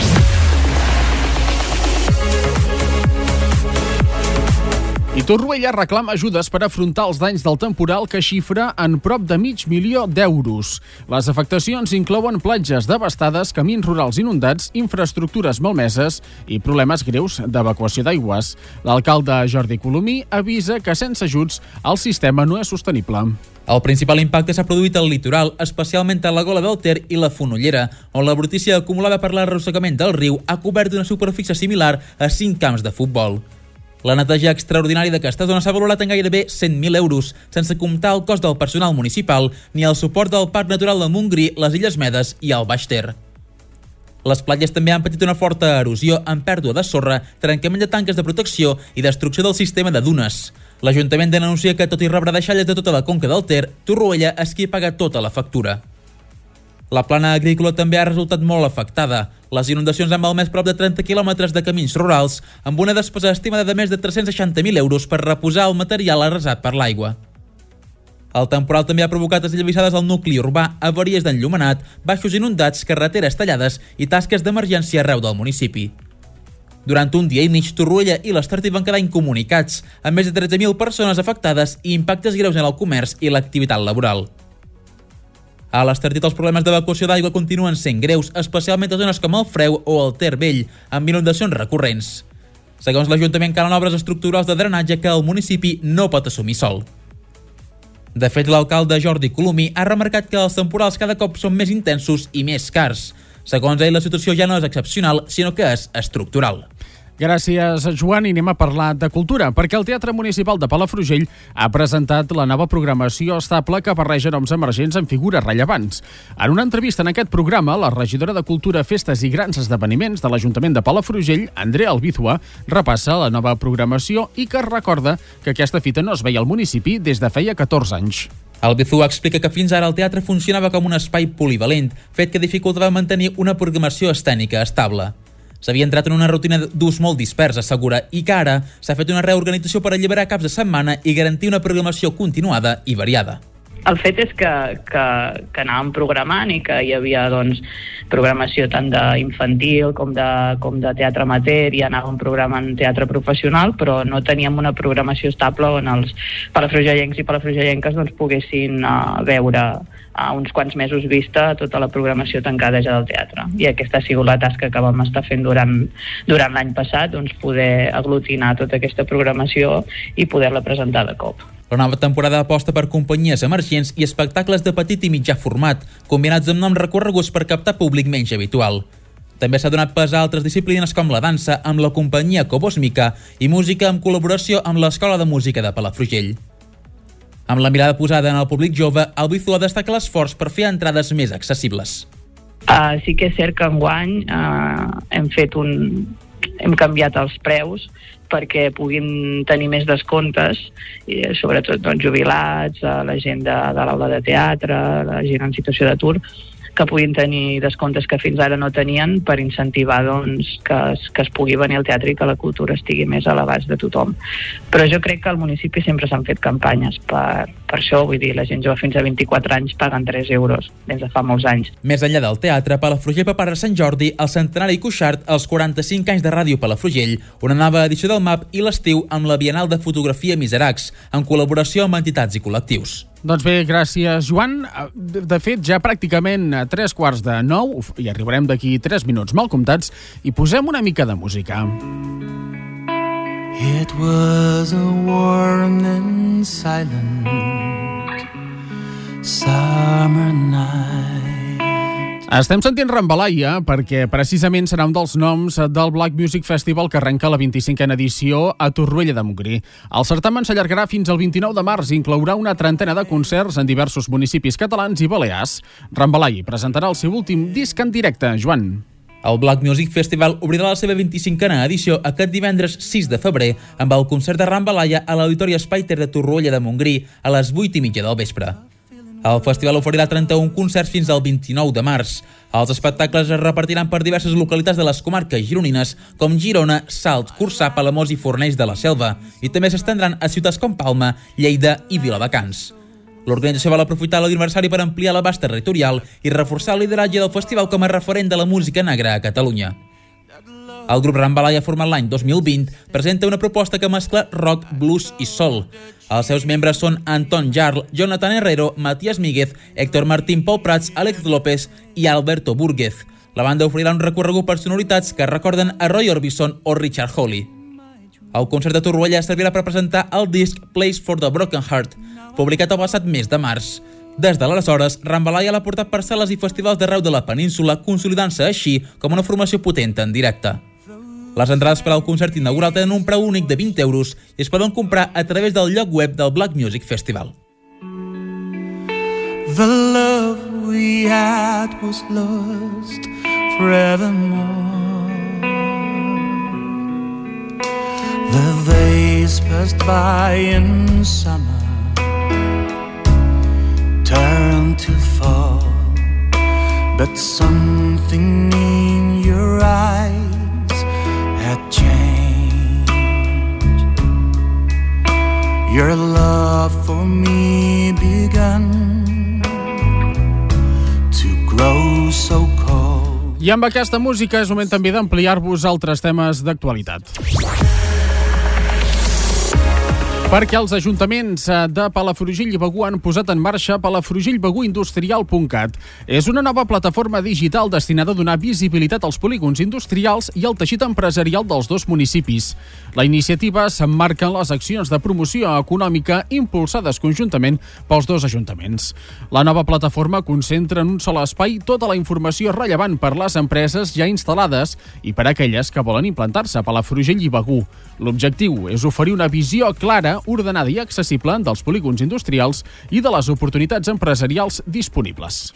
I Torroella reclama ajudes per afrontar els danys del temporal que xifra en prop de $500.000 d'euros. Les afectacions inclouen platges devastades, camins rurals inundats, infraestructures malmeses i problemes greus d'evacuació d'aigües. L'alcalde Jordi Colomí avisa que sense ajuts el sistema no és sostenible. El principal impacte s'ha produït al litoral, especialment a la Gola del Ter i la Fonollera, on la brutícia acumulada per l'arrossegament del riu ha cobert una superfície similar a 5 camps de futbol. La neteja extraordinària d'aquesta zona s'ha valorat en gairebé 100.000 euros, sense comptar el cost del personal municipal ni el suport del Parc Natural de Montgrí, les Illes Medes i el Baix Ter. Les platges també han patit una forta erosió amb pèrdua de sorra, trencament de tanques de protecció i destrucció del sistema de dunes. L'Ajuntament denuncia que, tot i rebre deixalles de tota la conca del Ter, Torroella és qui paga tota la factura. La plana agrícola també ha resultat molt afectada. Les inundacions han malmès prop de 30 quilòmetres de camins rurals, amb una despesa estimada de més de 360.000 euros per reposar el material arrasat per l'aigua. El temporal també ha provocat esllavissades al nucli urbà, avaries d'enllumenat, baixos inundats, carreteres tallades i tasques d'emergència arreu del municipi. Durant un dia i mig, Torroella i l'Estartit van quedar incomunicats, amb més de 13.000 persones afectades i impactes greus en el comerç i l'activitat laboral. A l'Estartit els problemes d'evacuació d'aigua continuen sent greus, especialment a zones com el Freu o el Ter Vell, amb inundacions recurrents. Segons l'Ajuntament, calen obres estructurals de drenatge que el municipi no pot assumir sol. De fet, l'alcalde Jordi Colomí ha remarcat que els temporals cada cop són més intensos i més cars. Segons ell, la situació ja no és excepcional, sinó que és estructural. Gràcies, Joan, i anem a parlar de cultura, perquè el Teatre Municipal de Palafrugell ha presentat la nova programació estable que barreja noms emergents amb figures rellevants. En una entrevista en aquest programa, la regidora de Cultura, Festes i Grans Esdeveniments de l'Ajuntament de Palafrugell, Andrea Albizua, repassa la nova programació i que recorda que aquesta fita no es veia al municipi des de feia 14 anys. El Bizú explica que fins ara el teatre funcionava com un espai polivalent, fet que dificultava mantenir una programació escènica estable. S'havia entrat en una rutina d'ús molt dispers, assegura, i que ara s'ha fet una reorganització per alliberar caps de setmana i garantir una programació continuada i variada. El fet és que anàvem programant i que hi havia programació tant d'infantil com de teatre amateur, i anàvem programant teatre professional, però no teníem una programació estable on els palafrugellencs i palafrugellenques poguessin veure a uns quants mesos vista tota la programació tancada ja del teatre. I aquesta ha sigut la tasca que vam estar fent durant l'any passat, poder aglutinar tota aquesta programació i poder-la presentar de cop. La nova temporada aposta per companyies emergents i espectacles de petit i mitjà format, combinats amb noms recorreguts per captar públic menys habitual. També s'ha donat pas a altres disciplines com la dansa, amb la companyia Cobosmica, i música amb col·laboració amb l'Escola de Música de Palafrugell. Amb la mirada posada en el públic jove, el Bizú ha destacat l'esforç per fer entrades més accessibles. Sí que és cert que enguany hem canviat els preus perquè puguin tenir més descomptes, i sobretot jubilats, la gent de l'aula de teatre, la gent en situació d'atur, que puguin tenir descomptes que fins ara no tenien, per incentivar que es pugui venir al teatre i que la cultura estigui més a l'abast de tothom. Però jo crec que al municipi sempre s'han fet campanyes per això, vull dir, la gent jove fins a 24 anys paguen 3 euros des de fa molts anys. Més enllà del teatre, Palafrugell prepara Sant Jordi, el centenari Cuixart, els 45 anys de Ràdio Palafrugell, una nova edició del MAP i l'estiu amb la Bienal de Fotografia Miseracs, en col·laboració amb entitats i col·lectius. Doncs bé, gràcies, Joan. De fet, ja pràcticament a 8:45, i arribarem d'aquí 3 minuts mal comptats, i posem una mica de música. It was a warm and silent summer night. Estem sentint Rambalaia perquè precisament serà un dels noms del Black Music Festival que arrenca la 25a edició a Torroella de Montgrí. El certamen s'allargarà fins al 29 de març i inclourà una trentena de concerts en diversos municipis catalans i balears. Rambalaia presentarà el seu últim disc en directe. Joan. El Black Music Festival obrirà la seva 25a edició aquest divendres 6 de febrer amb el concert de Rambalaia a l'Auditori Spyter de Torroella de Montgrí a les 8:30 del vespre. El festival oferirà 31 concerts fins al 29 de març. Els espectacles es repartiran per diverses localitats de les comarques gironines com Girona, Salt, Corçà, Palamós i Fornells de la Selva, i també s'estendran a ciutats com Palma, Lleida i Viladecans. L'organització vol aprofitar l'aniversari per ampliar l'abast territorial i reforçar el lideratge del festival com a referent de la música negra a Catalunya. El grup Rambalaia, format l'any 2020, presenta una proposta que mescla rock, blues i soul. Els seus membres són Anton Jarl, Jonathan Herrero, Matías Míguez, Héctor Martín, Pol Prats, Alex López i Alberto Búrguez. La banda oferirà un recorregut per sonoritats que recorden a Roy Orbison o Richard Hawley. El concert de Torroella servirà per presentar el disc Place for the Broken Heart, publicat el passat mes de març. Des d'aleshores, Rambalaia l'ha portat per sales i festivals d'arreu de la península, consolidant-se així com una formació potent en directe. Les entrades per al concert inaugural tenen un preu únic de 20 euros i es poden comprar a través del lloc web del Black Music Festival. The love we had was lost forevermore. The days passed by in summer, turned to fall, but something in your eyes had changed. Your love for me began to grow so cold. I amb aquesta música és moment també d'ampliar-vos altres temes d'actualitat. Perquè els ajuntaments de Palafrugell i Begur han posat en marxa palafrugellbegurindustrial.cat. És una nova plataforma digital destinada a donar visibilitat als polígons industrials i al teixit empresarial dels dos municipis. La iniciativa s'emmarca en les accions de promoció econòmica impulsades conjuntament pels dos ajuntaments. La nova plataforma concentra en un sol espai tota la informació rellevant per les empreses ja instal·lades i per a aquelles que volen implantar-se a Palafrugell i Begur. L'objectiu és oferir una visió clara, ordenada i accessible dels polígons industrials i de les oportunitats empresarials disponibles.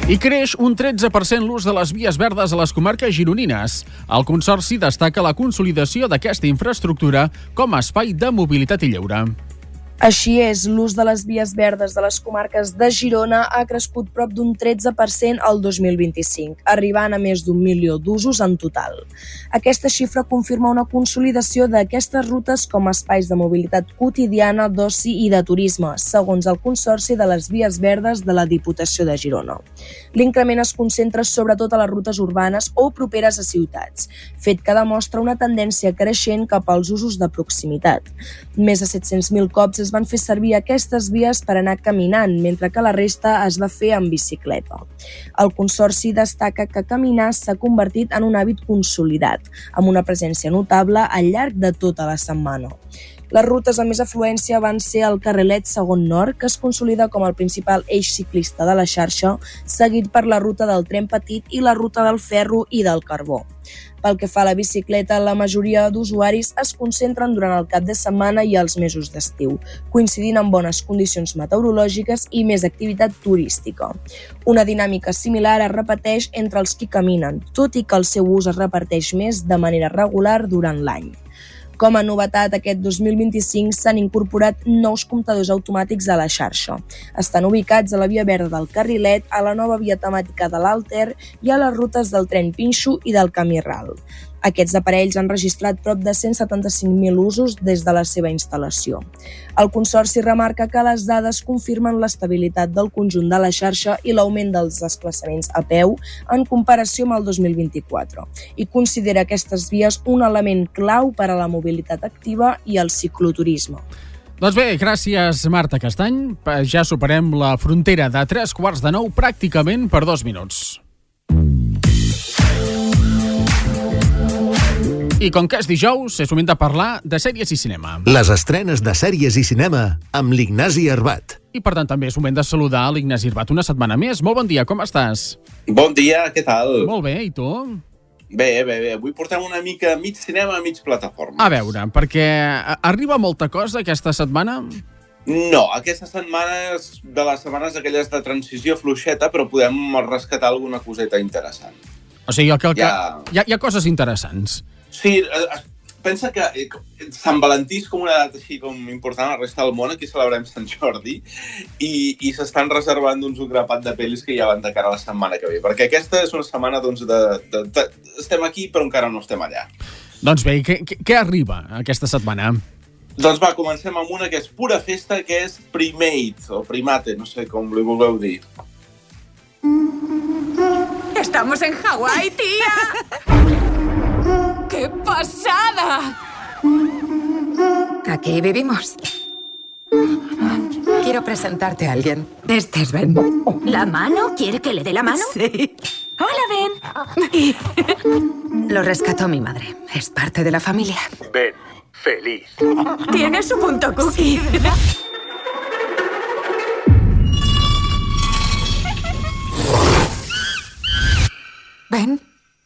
I creix un 13% l'ús de les vies verdes a les comarques gironines. El Consorci destaca la consolidació d'aquesta infraestructura com a espai de mobilitat i lleure. Així és, l'ús de les vies verdes de les comarques de Girona ha crescut prop d'un 13% al 2025, arribant a més d'1 milió d'usos en total. Aquesta xifra confirma una consolidació d'aquestes rutes com a espais de mobilitat quotidiana, d'oci i de turisme, segons el Consorci de les Vies Verdes de la Diputació de Girona. L'increment es concentra sobretot a les rutes urbanes o properes a ciutats, fet que demostra una tendència creixent cap als usos de proximitat. Més de 700.000 cops es van fer servir aquestes vies per anar caminant, mentre que la resta es va fer en bicicleta. El Consorci destaca que caminar s'ha convertit en un hàbit consolidat, amb una presència notable al llarg de tota la setmana. Les rutes amb més afluència van ser el Carrilet Segon Nord, que es consolida com el principal eix ciclista de la xarxa, seguit per la ruta del tren petit i la ruta del ferro i del carbó. Pel que fa a la bicicleta, la majoria d'usuaris es concentren durant el cap de setmana i els mesos d'estiu, coincidint amb bones condicions meteorològiques i més activitat turística. Una dinàmica similar es repeteix entre els qui caminen, tot i que el seu ús es reparteix més de manera regular durant l'any. Com a novetat, aquest 2025 s'han incorporat nous comptadors automàtics a la xarxa. Estan ubicats a la via verda del Carrilet, a la nova via temàtica de l'Alter i a les rutes del tren Pinxo i del Camí Ral. Aquests aparells han registrat prop de 175.000 usos des de la seva instal·lació. El Consorci remarca que les dades confirmen l'estabilitat del conjunt de la xarxa i l'augment dels desplaçaments a peu en comparació amb el 2024 i considera aquestes vies un element clau per a la mobilitat activa i el cicloturisme. Doncs bé, gràcies Marta Castany. Ja superem la frontera de 8:45 pràcticament per 2 minuts. I com que és dijous, és moment de parlar de sèries i cinema. Les estrenes de sèries i cinema amb l'Ignasi Arbat. I per tant també és moment de saludar l'Ignasi Arbat una setmana més. Molt bon dia, com estàs? Bon dia, què tal? Molt bé, i tu? Bé. Avui portem una mica mig cinema, mig plataforma. A veure, perquè arriba molta cosa aquesta setmana? No, aquesta setmana és de les setmanes aquelles de transició fluixeta, però podem rescatar alguna coseta interessant. O sigui, hi ha coses interessants. Sí, pensa que Sant Valentí és com una data així com important a la resta del món, aquí celebrem Sant Jordi, i s'estan reservant un grapat de pel·lis que ja van de cara a la setmana que ve, perquè aquesta és una setmana estem aquí però encara no estem allà. Doncs bé, què arriba aquesta setmana? Doncs va, comencem amb una que és pura festa, que és Primate, o Primate, no sé com li vulgueu dir. ¡Estamos en Hawái, tía! ¡Qué pasada! Aquí vivimos. Quiero presentarte a alguien. Este es Ben. ¿La mano? ¿Quiere que le dé la mano? Sí. ¡Hola, Ben! Lo rescató mi madre. Es parte de la familia. Ben, feliz. Tiene su punto cookie. Sí. Ben?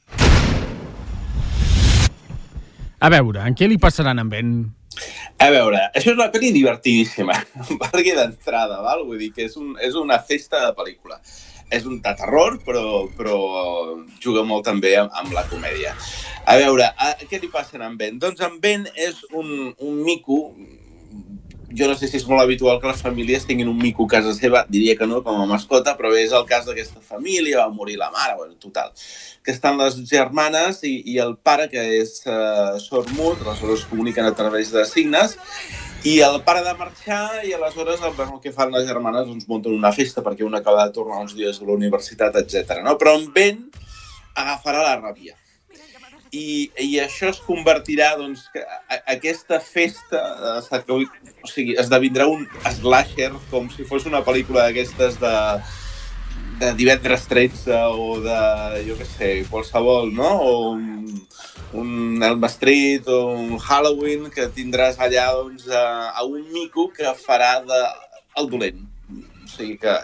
A veure, en què li passaran a en Ben? A veure, això és una pel·li divertidíssima, perquè d'entrada, val? Vull dir que és una festa de pel·lícula. És un de terror, però juga molt també amb la comèdia. A veure, què li passa a en Ben? Doncs en Ben és un mico. Jo no sé si és molt habitual que les famílies tinguin un mico a casa seva, diria que no, com a mascota, però és el cas d'aquesta família, va morir la mare, bueno, total. Que estan les germanes i el pare, que és sord-mut, aleshores es comuniquen a través de signes, i el pare de marxar, i aleshores el que fan les germanes doncs munten una festa perquè una acaba de tornar uns dies a la universitat, etc. No? Però en Ben agafarà la ràbia. I això es convertirà, doncs, que aquesta festa, o sigui, esdevindrà un slasher, com si fos una pel·lícula d'aquestes de divendres 13 o de, jo què sé, qualsevol, no? O un Elm Street o un Halloween, que tindràs allà, doncs, a un mico que farà el dolent. O sigui que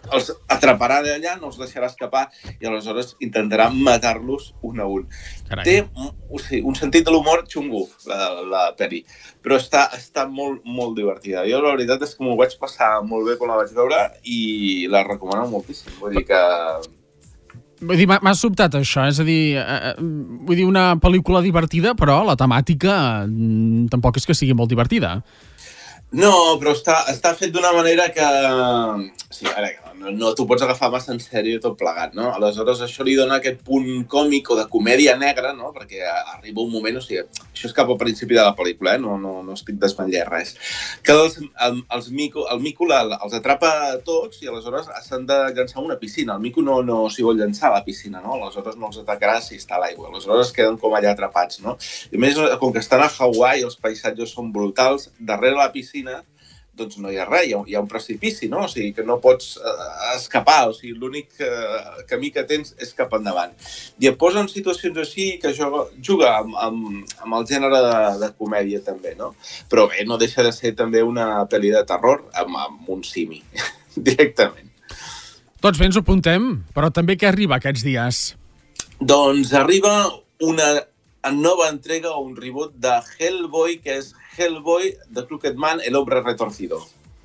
els atraparà d'allà, no els deixarà escapar i aleshores intentarà matar-los un a un. Carai. Té un sentit de l'humor xungo, la peli, però està molt, molt divertida. Jo la veritat és que m'ho vaig passar molt bé quan la vaig veure i la recomano moltíssim. Vull dir que... M'ha sobtat això, és a dir, una pel·lícula divertida, però la temàtica tampoc és que sigui molt divertida. No, però està fet d'una manera que... Sí, ara, no t'ho pots agafar massa en sèrio tot plegat, no? Aleshores, això li dona aquest punt còmic o de comèdia negra, no? Perquè arriba un moment, o sigui, això és cap al principi de la pel·lícula, no estic desmanllant res, que el mico els atrapa tots i aleshores s'han de llançar a una piscina. El mico no s'hi vol llançar a la piscina, no? Aleshores no els atacarà si està a l'aigua. Aleshores es queden com allà atrapats, no? I a més, com que estan a Hawaii, els paisatges són brutals, darrere la piscina doncs no hi ha res, hi ha un precipici, no? O sigui, que no pots escapar, o sigui, l'únic camí que tens és cap endavant. I et posa en situacions així que juga amb el gènere de comèdia també, no? Però bé, no deixa de ser també una pel·li de terror amb un simi, directament. Tots bé, ens ho apuntem, però també què arriba aquests dies? Doncs arriba una nova entrega o un reboot de Hellboy, que és Hellboy, The Crooked Man, el hombre retorcido.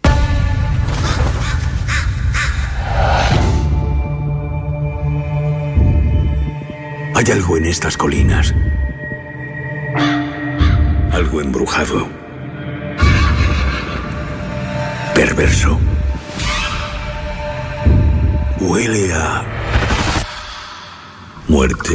Hay algo en estas colinas. Algo embrujado. Perverso. Huele a... muerte.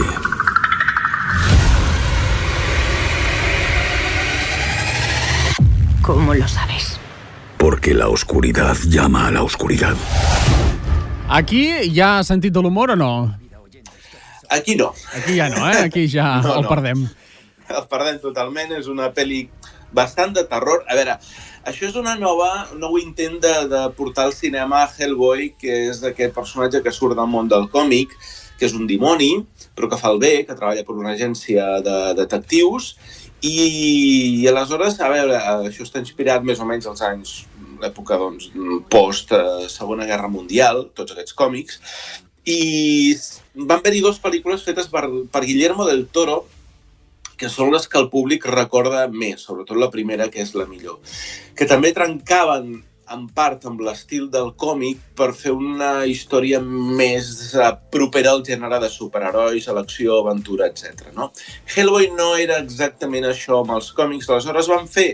¿Cómo lo sabes? Porque la oscuridad llama a la oscuridad. Aquí hi ha sentit de l'humor o no? Aquí no. Aquí ja no, eh? Aquí ja el perdem. El perdem totalment, és una pel·li bastant de terror. A veure, això és un nou intent de portar al cinema Hellboy, que és aquest personatge que surt del món del còmic, que és un dimoni, però que fa el bé, que treballa per una agència de detectius, i aleshores, a veure, això està inspirat més o menys als anys, l'època post-Segona Guerra Mundial, tots aquests còmics, i van haver-hi 2 pel·lícules fetes per Guillermo del Toro, que són les que el públic recorda més, sobretot la primera, que és la millor, que també trencaven en part amb l'estil del còmic per fer una història més propera al gènere de superherois, a l'acció, aventura, etc. No? Hellboy no era exactament això amb els còmics, aleshores van fer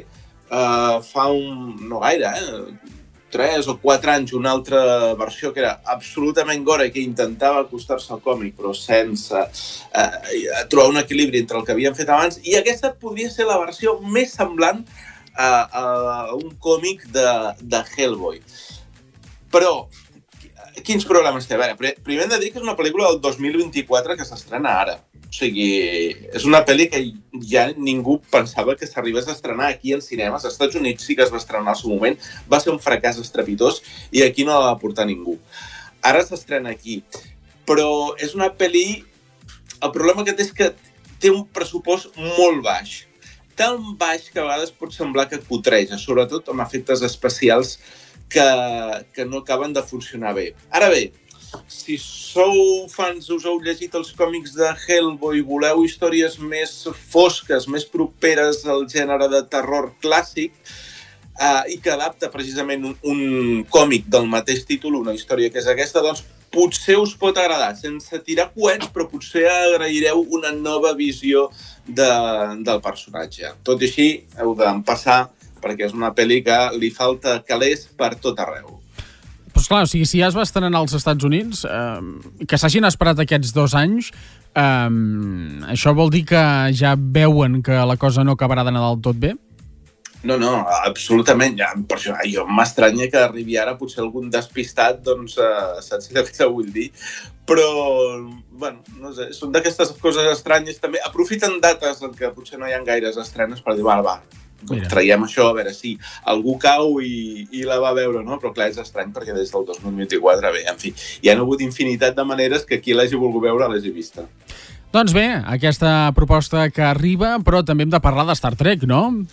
no gaire, 3 o 4 anys, una altra versió que era absolutament gore i que intentava acostar-se al còmic, però sense trobar un equilibri entre el que havien fet abans, i aquesta podria ser la versió més semblant a un còmic de Hellboy. Però, quins problemes té? A veure, primer hem de dir que és una pel·lícula del 2024 que s'estrena ara. O sigui, és una pel·li que ja ningú pensava que s'arribés a estrenar aquí als cinemes. Als Estats Units sí que es va estrenar al seu moment, va ser un fracàs estrepitós i aquí no la va portar ningú. Ara s'estrena aquí. Però és una pel·li... El problema que té és que té un pressupost molt baix. Tan baix que a vegades pot semblar que cutreja, sobretot amb efectes especials que no acaben de funcionar bé. Ara bé, si sou fans, us heu llegit els còmics de Hellboy, voleu històries més fosques, més properes al gènere de terror clàssic, i que adapta precisament un còmic del mateix títol, una història que és aquesta, doncs potser us pot agradar, sense tirar coets, però potser agraireu una nova visió del personatge. Tot i així, heu d'empassar, perquè és una pel·li que li falta calés per tot arreu. Però esclar, o sigui, si ja es va estrenar als Estats Units, que s'hagin esperat aquests 2 anys, això vol dir que ja veuen que la cosa no acabarà d'anar del tot bé? No, absolutament. Ja, per això, jo m'estranya que arribi ara potser algun despistat, doncs, saps què te vull dir? Però, bueno, no sé, són d'aquestes coses estranyes també. Aprofiten dates en què potser no hi ha gaires estrenes per dir, va, traiem això, a veure si algú cau i la va veure, no? Però clar, és estrany perquè des del 2024, bé, en fi, hi ha hagut infinitat de maneres que qui l'hagi volgut veure l'hagi vista. Doncs bé, aquesta proposta que arriba, però també hem de parlar de Star Trek, no?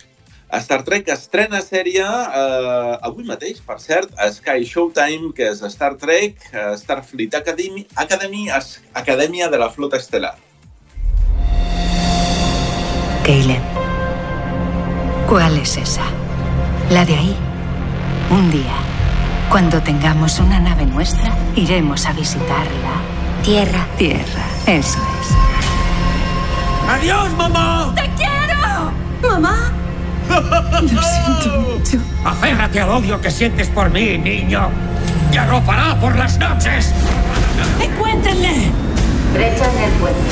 Star Trek estrena sèrie avui mateix, per cert, a Sky Showtime, que és Star Trek, Starfleet Academia de la Flota Estelar. Caleb, ¿cuál es esa? La de ahí. Un día, cuando tengamos una nave nuestra, iremos a visitarla. Tierra. Tierra, eso es. ¡Adiós, mamá! ¡Te quiero! ¿Mamá? Lo siento mucho. Aférrate al odio que sientes por mí, niño. ¡Y arropará por las noches! ¡Encuéntrenle! Brecha en el puente.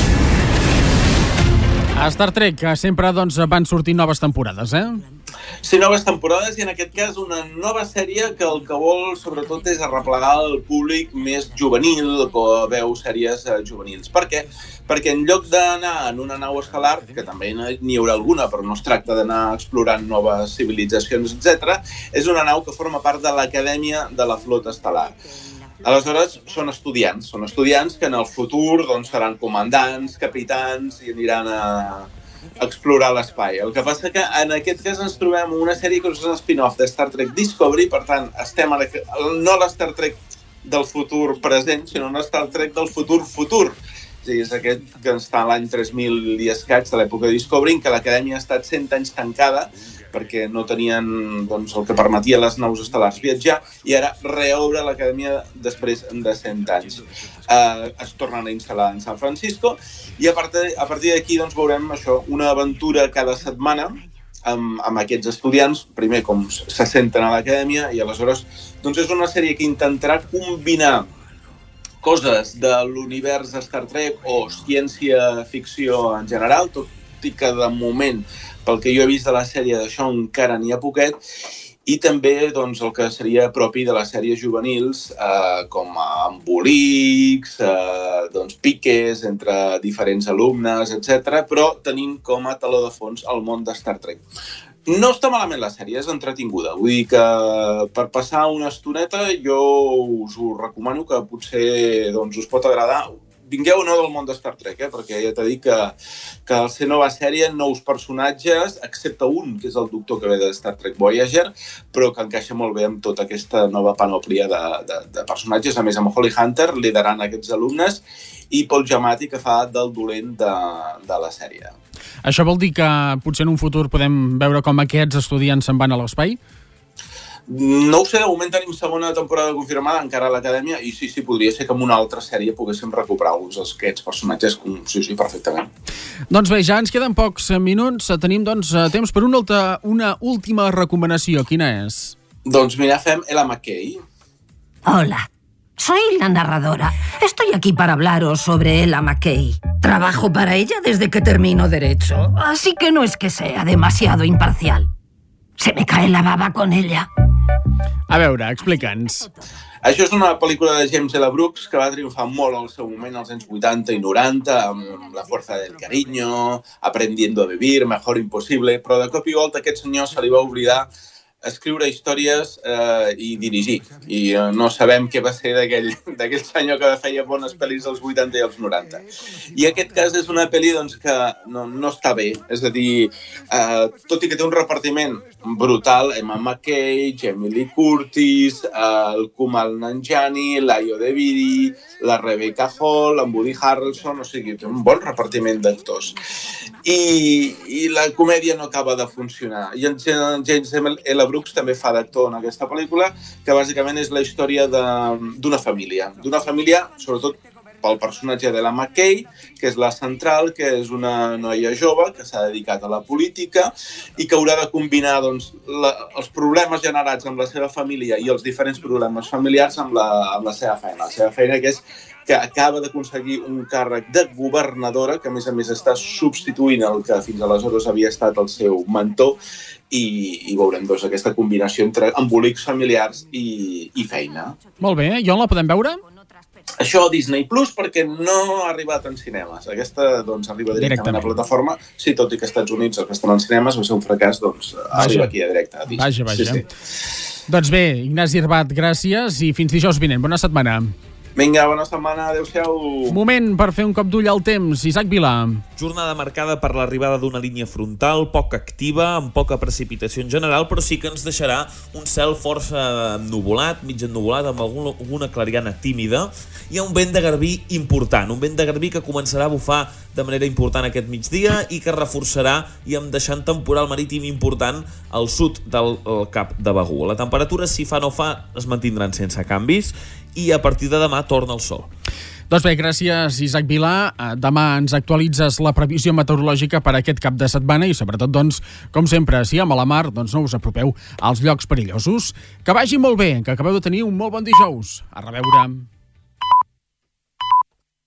A Star Trek sempre van sortir noves temporades, Sí, noves temporades, i en aquest cas una nova sèrie que el que vol sobretot és arreplegar el públic més juvenil, que veu sèries juvenils. Per què? Perquè en lloc d'anar en una nau estel·lar, que també n'hi haurà alguna, però no es tracta d'anar explorant noves civilitzacions, etc., és una nau que forma part de l'Acadèmia de la Flota Estel·lar. Aleshores, són estudiants que en el futur seran comandants, capitans i aniran a explorar l'espai. El que passa que en aquest cas ens trobem una sèrie que és un spin-off de Star Trek Discovery, per tant, estem no a l'Star Trek del futur present, sinó a l'Star Trek del futur. És aquest que està a l'any 3000 i escaig de l'època de Discovery, en què l'Acadèmia ha estat 100 anys tancada perquè no tenien el que permetia a les naus estel·lars viatjar, i ara reobre l'Acadèmia després de 100 anys. Es tornen a instal·lar en San Francisco i a partir d'aquí veurem això, una aventura cada setmana amb aquests estudiants, primer com se senten a l'Acadèmia, i aleshores és una sèrie que intentarà combinar coses de l'univers de Star Trek o ciència-ficció en general, tot i que de moment, pel que jo he vist de la sèrie, d'això encara n'hi ha poquet, i també el que seria propi de les sèries juvenils, com embolics, piques entre diferents alumnes, etc., però tenint com a teló de fons el món de Star Trek. No està malament la sèrie, és entretinguda. Vull dir que per passar una estoneta jo us ho recomano, que potser us pot agradar. Vingueu o no del món de Star Trek, perquè ja t'he dit que al ser nova sèrie, nous personatges, excepte un, que és el doctor que ve de Star Trek Voyager, però que encaixa molt bé amb tota aquesta nova panòplia de personatges, a més amb Holly Hunter liderant aquests alumnes, i Paul Giamatti, que fa del dolent de la sèrie. Això vol dir que potser en un futur podem veure com aquests estudiants se'n van a l'espai? No ho sé, de moment tenim segona temporada confirmada encara a l'Acadèmia, i sí, podria ser que amb una altra sèrie poguéssim recuperar aquests personatges, sí, perfectament. Doncs bé, ja ens queden pocs minuts, tenim temps per una última recomanació. Quina és? Doncs mira, fem Ella McKay. Hola, soy la narradora. Estoy aquí para hablaros sobre Ella McKay. Trabajo para ella desde que termino Derecho, así que no es que sea demasiado imparcial. Se me cae la baba con ella. A veure, explica'ns. Això és una pel·lícula de James L. Brooks que va triomfar molt al seu moment, als anys 80 i 90, amb La fuerza del cariño, Aprendiendo a vivir, Mejor imposible, però de cop i volta a aquest senyor se li va oblidar escriure històries i dirigir. I no sabem què va ser d'aquell senyor que feia bones pel·lis als 80 i als 90. I aquest cas és una pel·li que no està bé. És a dir, tot i que té un repartiment brutal, Emma McKay, Jamie Lee Curtis, el Kumail Nanjiani, l'Ayo Deviri, la Rebecca Hall, en Woody Harrelson, o sigui, té un bon repartiment d'actors. I la comèdia no acaba de funcionar. I en James L. Brooks també fa d'actor en aquesta pel·lícula, que bàsicament és la història d'una família. D'una família, sobretot pel personatge de la McKay, que és la central, que és una noia jove que s'ha dedicat a la política i que haurà de combinar els problemes generats amb la seva família i els diferents problemes familiars amb la seva feina. La seva feina que és que acaba d'aconseguir un càrrec de governadora, que a més està substituint el que fins aleshores havia estat el seu mentor, i veurem aquesta combinació entre embolics familiars i feina. Molt bé, i on la podem veure? Això a Disney Plus, perquè no ha arribat en cinemes. Aquesta arriba directament a la plataforma. Sí, tot i que als Estats Units el que estan en cinemes va ser un fracàs, arriba aquí a directe a Disney. Vaja. Doncs bé, Ignasi Herbat, gràcies i fins dijous vinent. Bona setmana. Vinga, bona setmana, adeu-siau. Moment per fer un cop d'ull al temps. Isaac Vilà. Jornada marcada per l'arribada d'una línia frontal poc activa, amb poca precipitació en general, però sí que ens deixarà un cel força ennuvolat, mig ennuvolat, amb alguna clariana tímida. Hi ha un vent de garbí important, un vent de garbí que començarà a bufar de manera important aquest migdia i que reforçarà i em deixant temporal marítim important al sud del Cap de Begur. La temperatura, si fa no fa, es mantindran sense canvis i a partir de demà torna el sol. Doncs bé, gràcies, Isaac Vilà. Demà ens actualitzes la previsió meteorològica per aquest cap de setmana i, sobretot, doncs, com sempre, si amb a la mar, doncs no us apropeu als llocs perillosos. Que vagi molt bé, que acabeu de tenir un molt bon dijous. A reveure.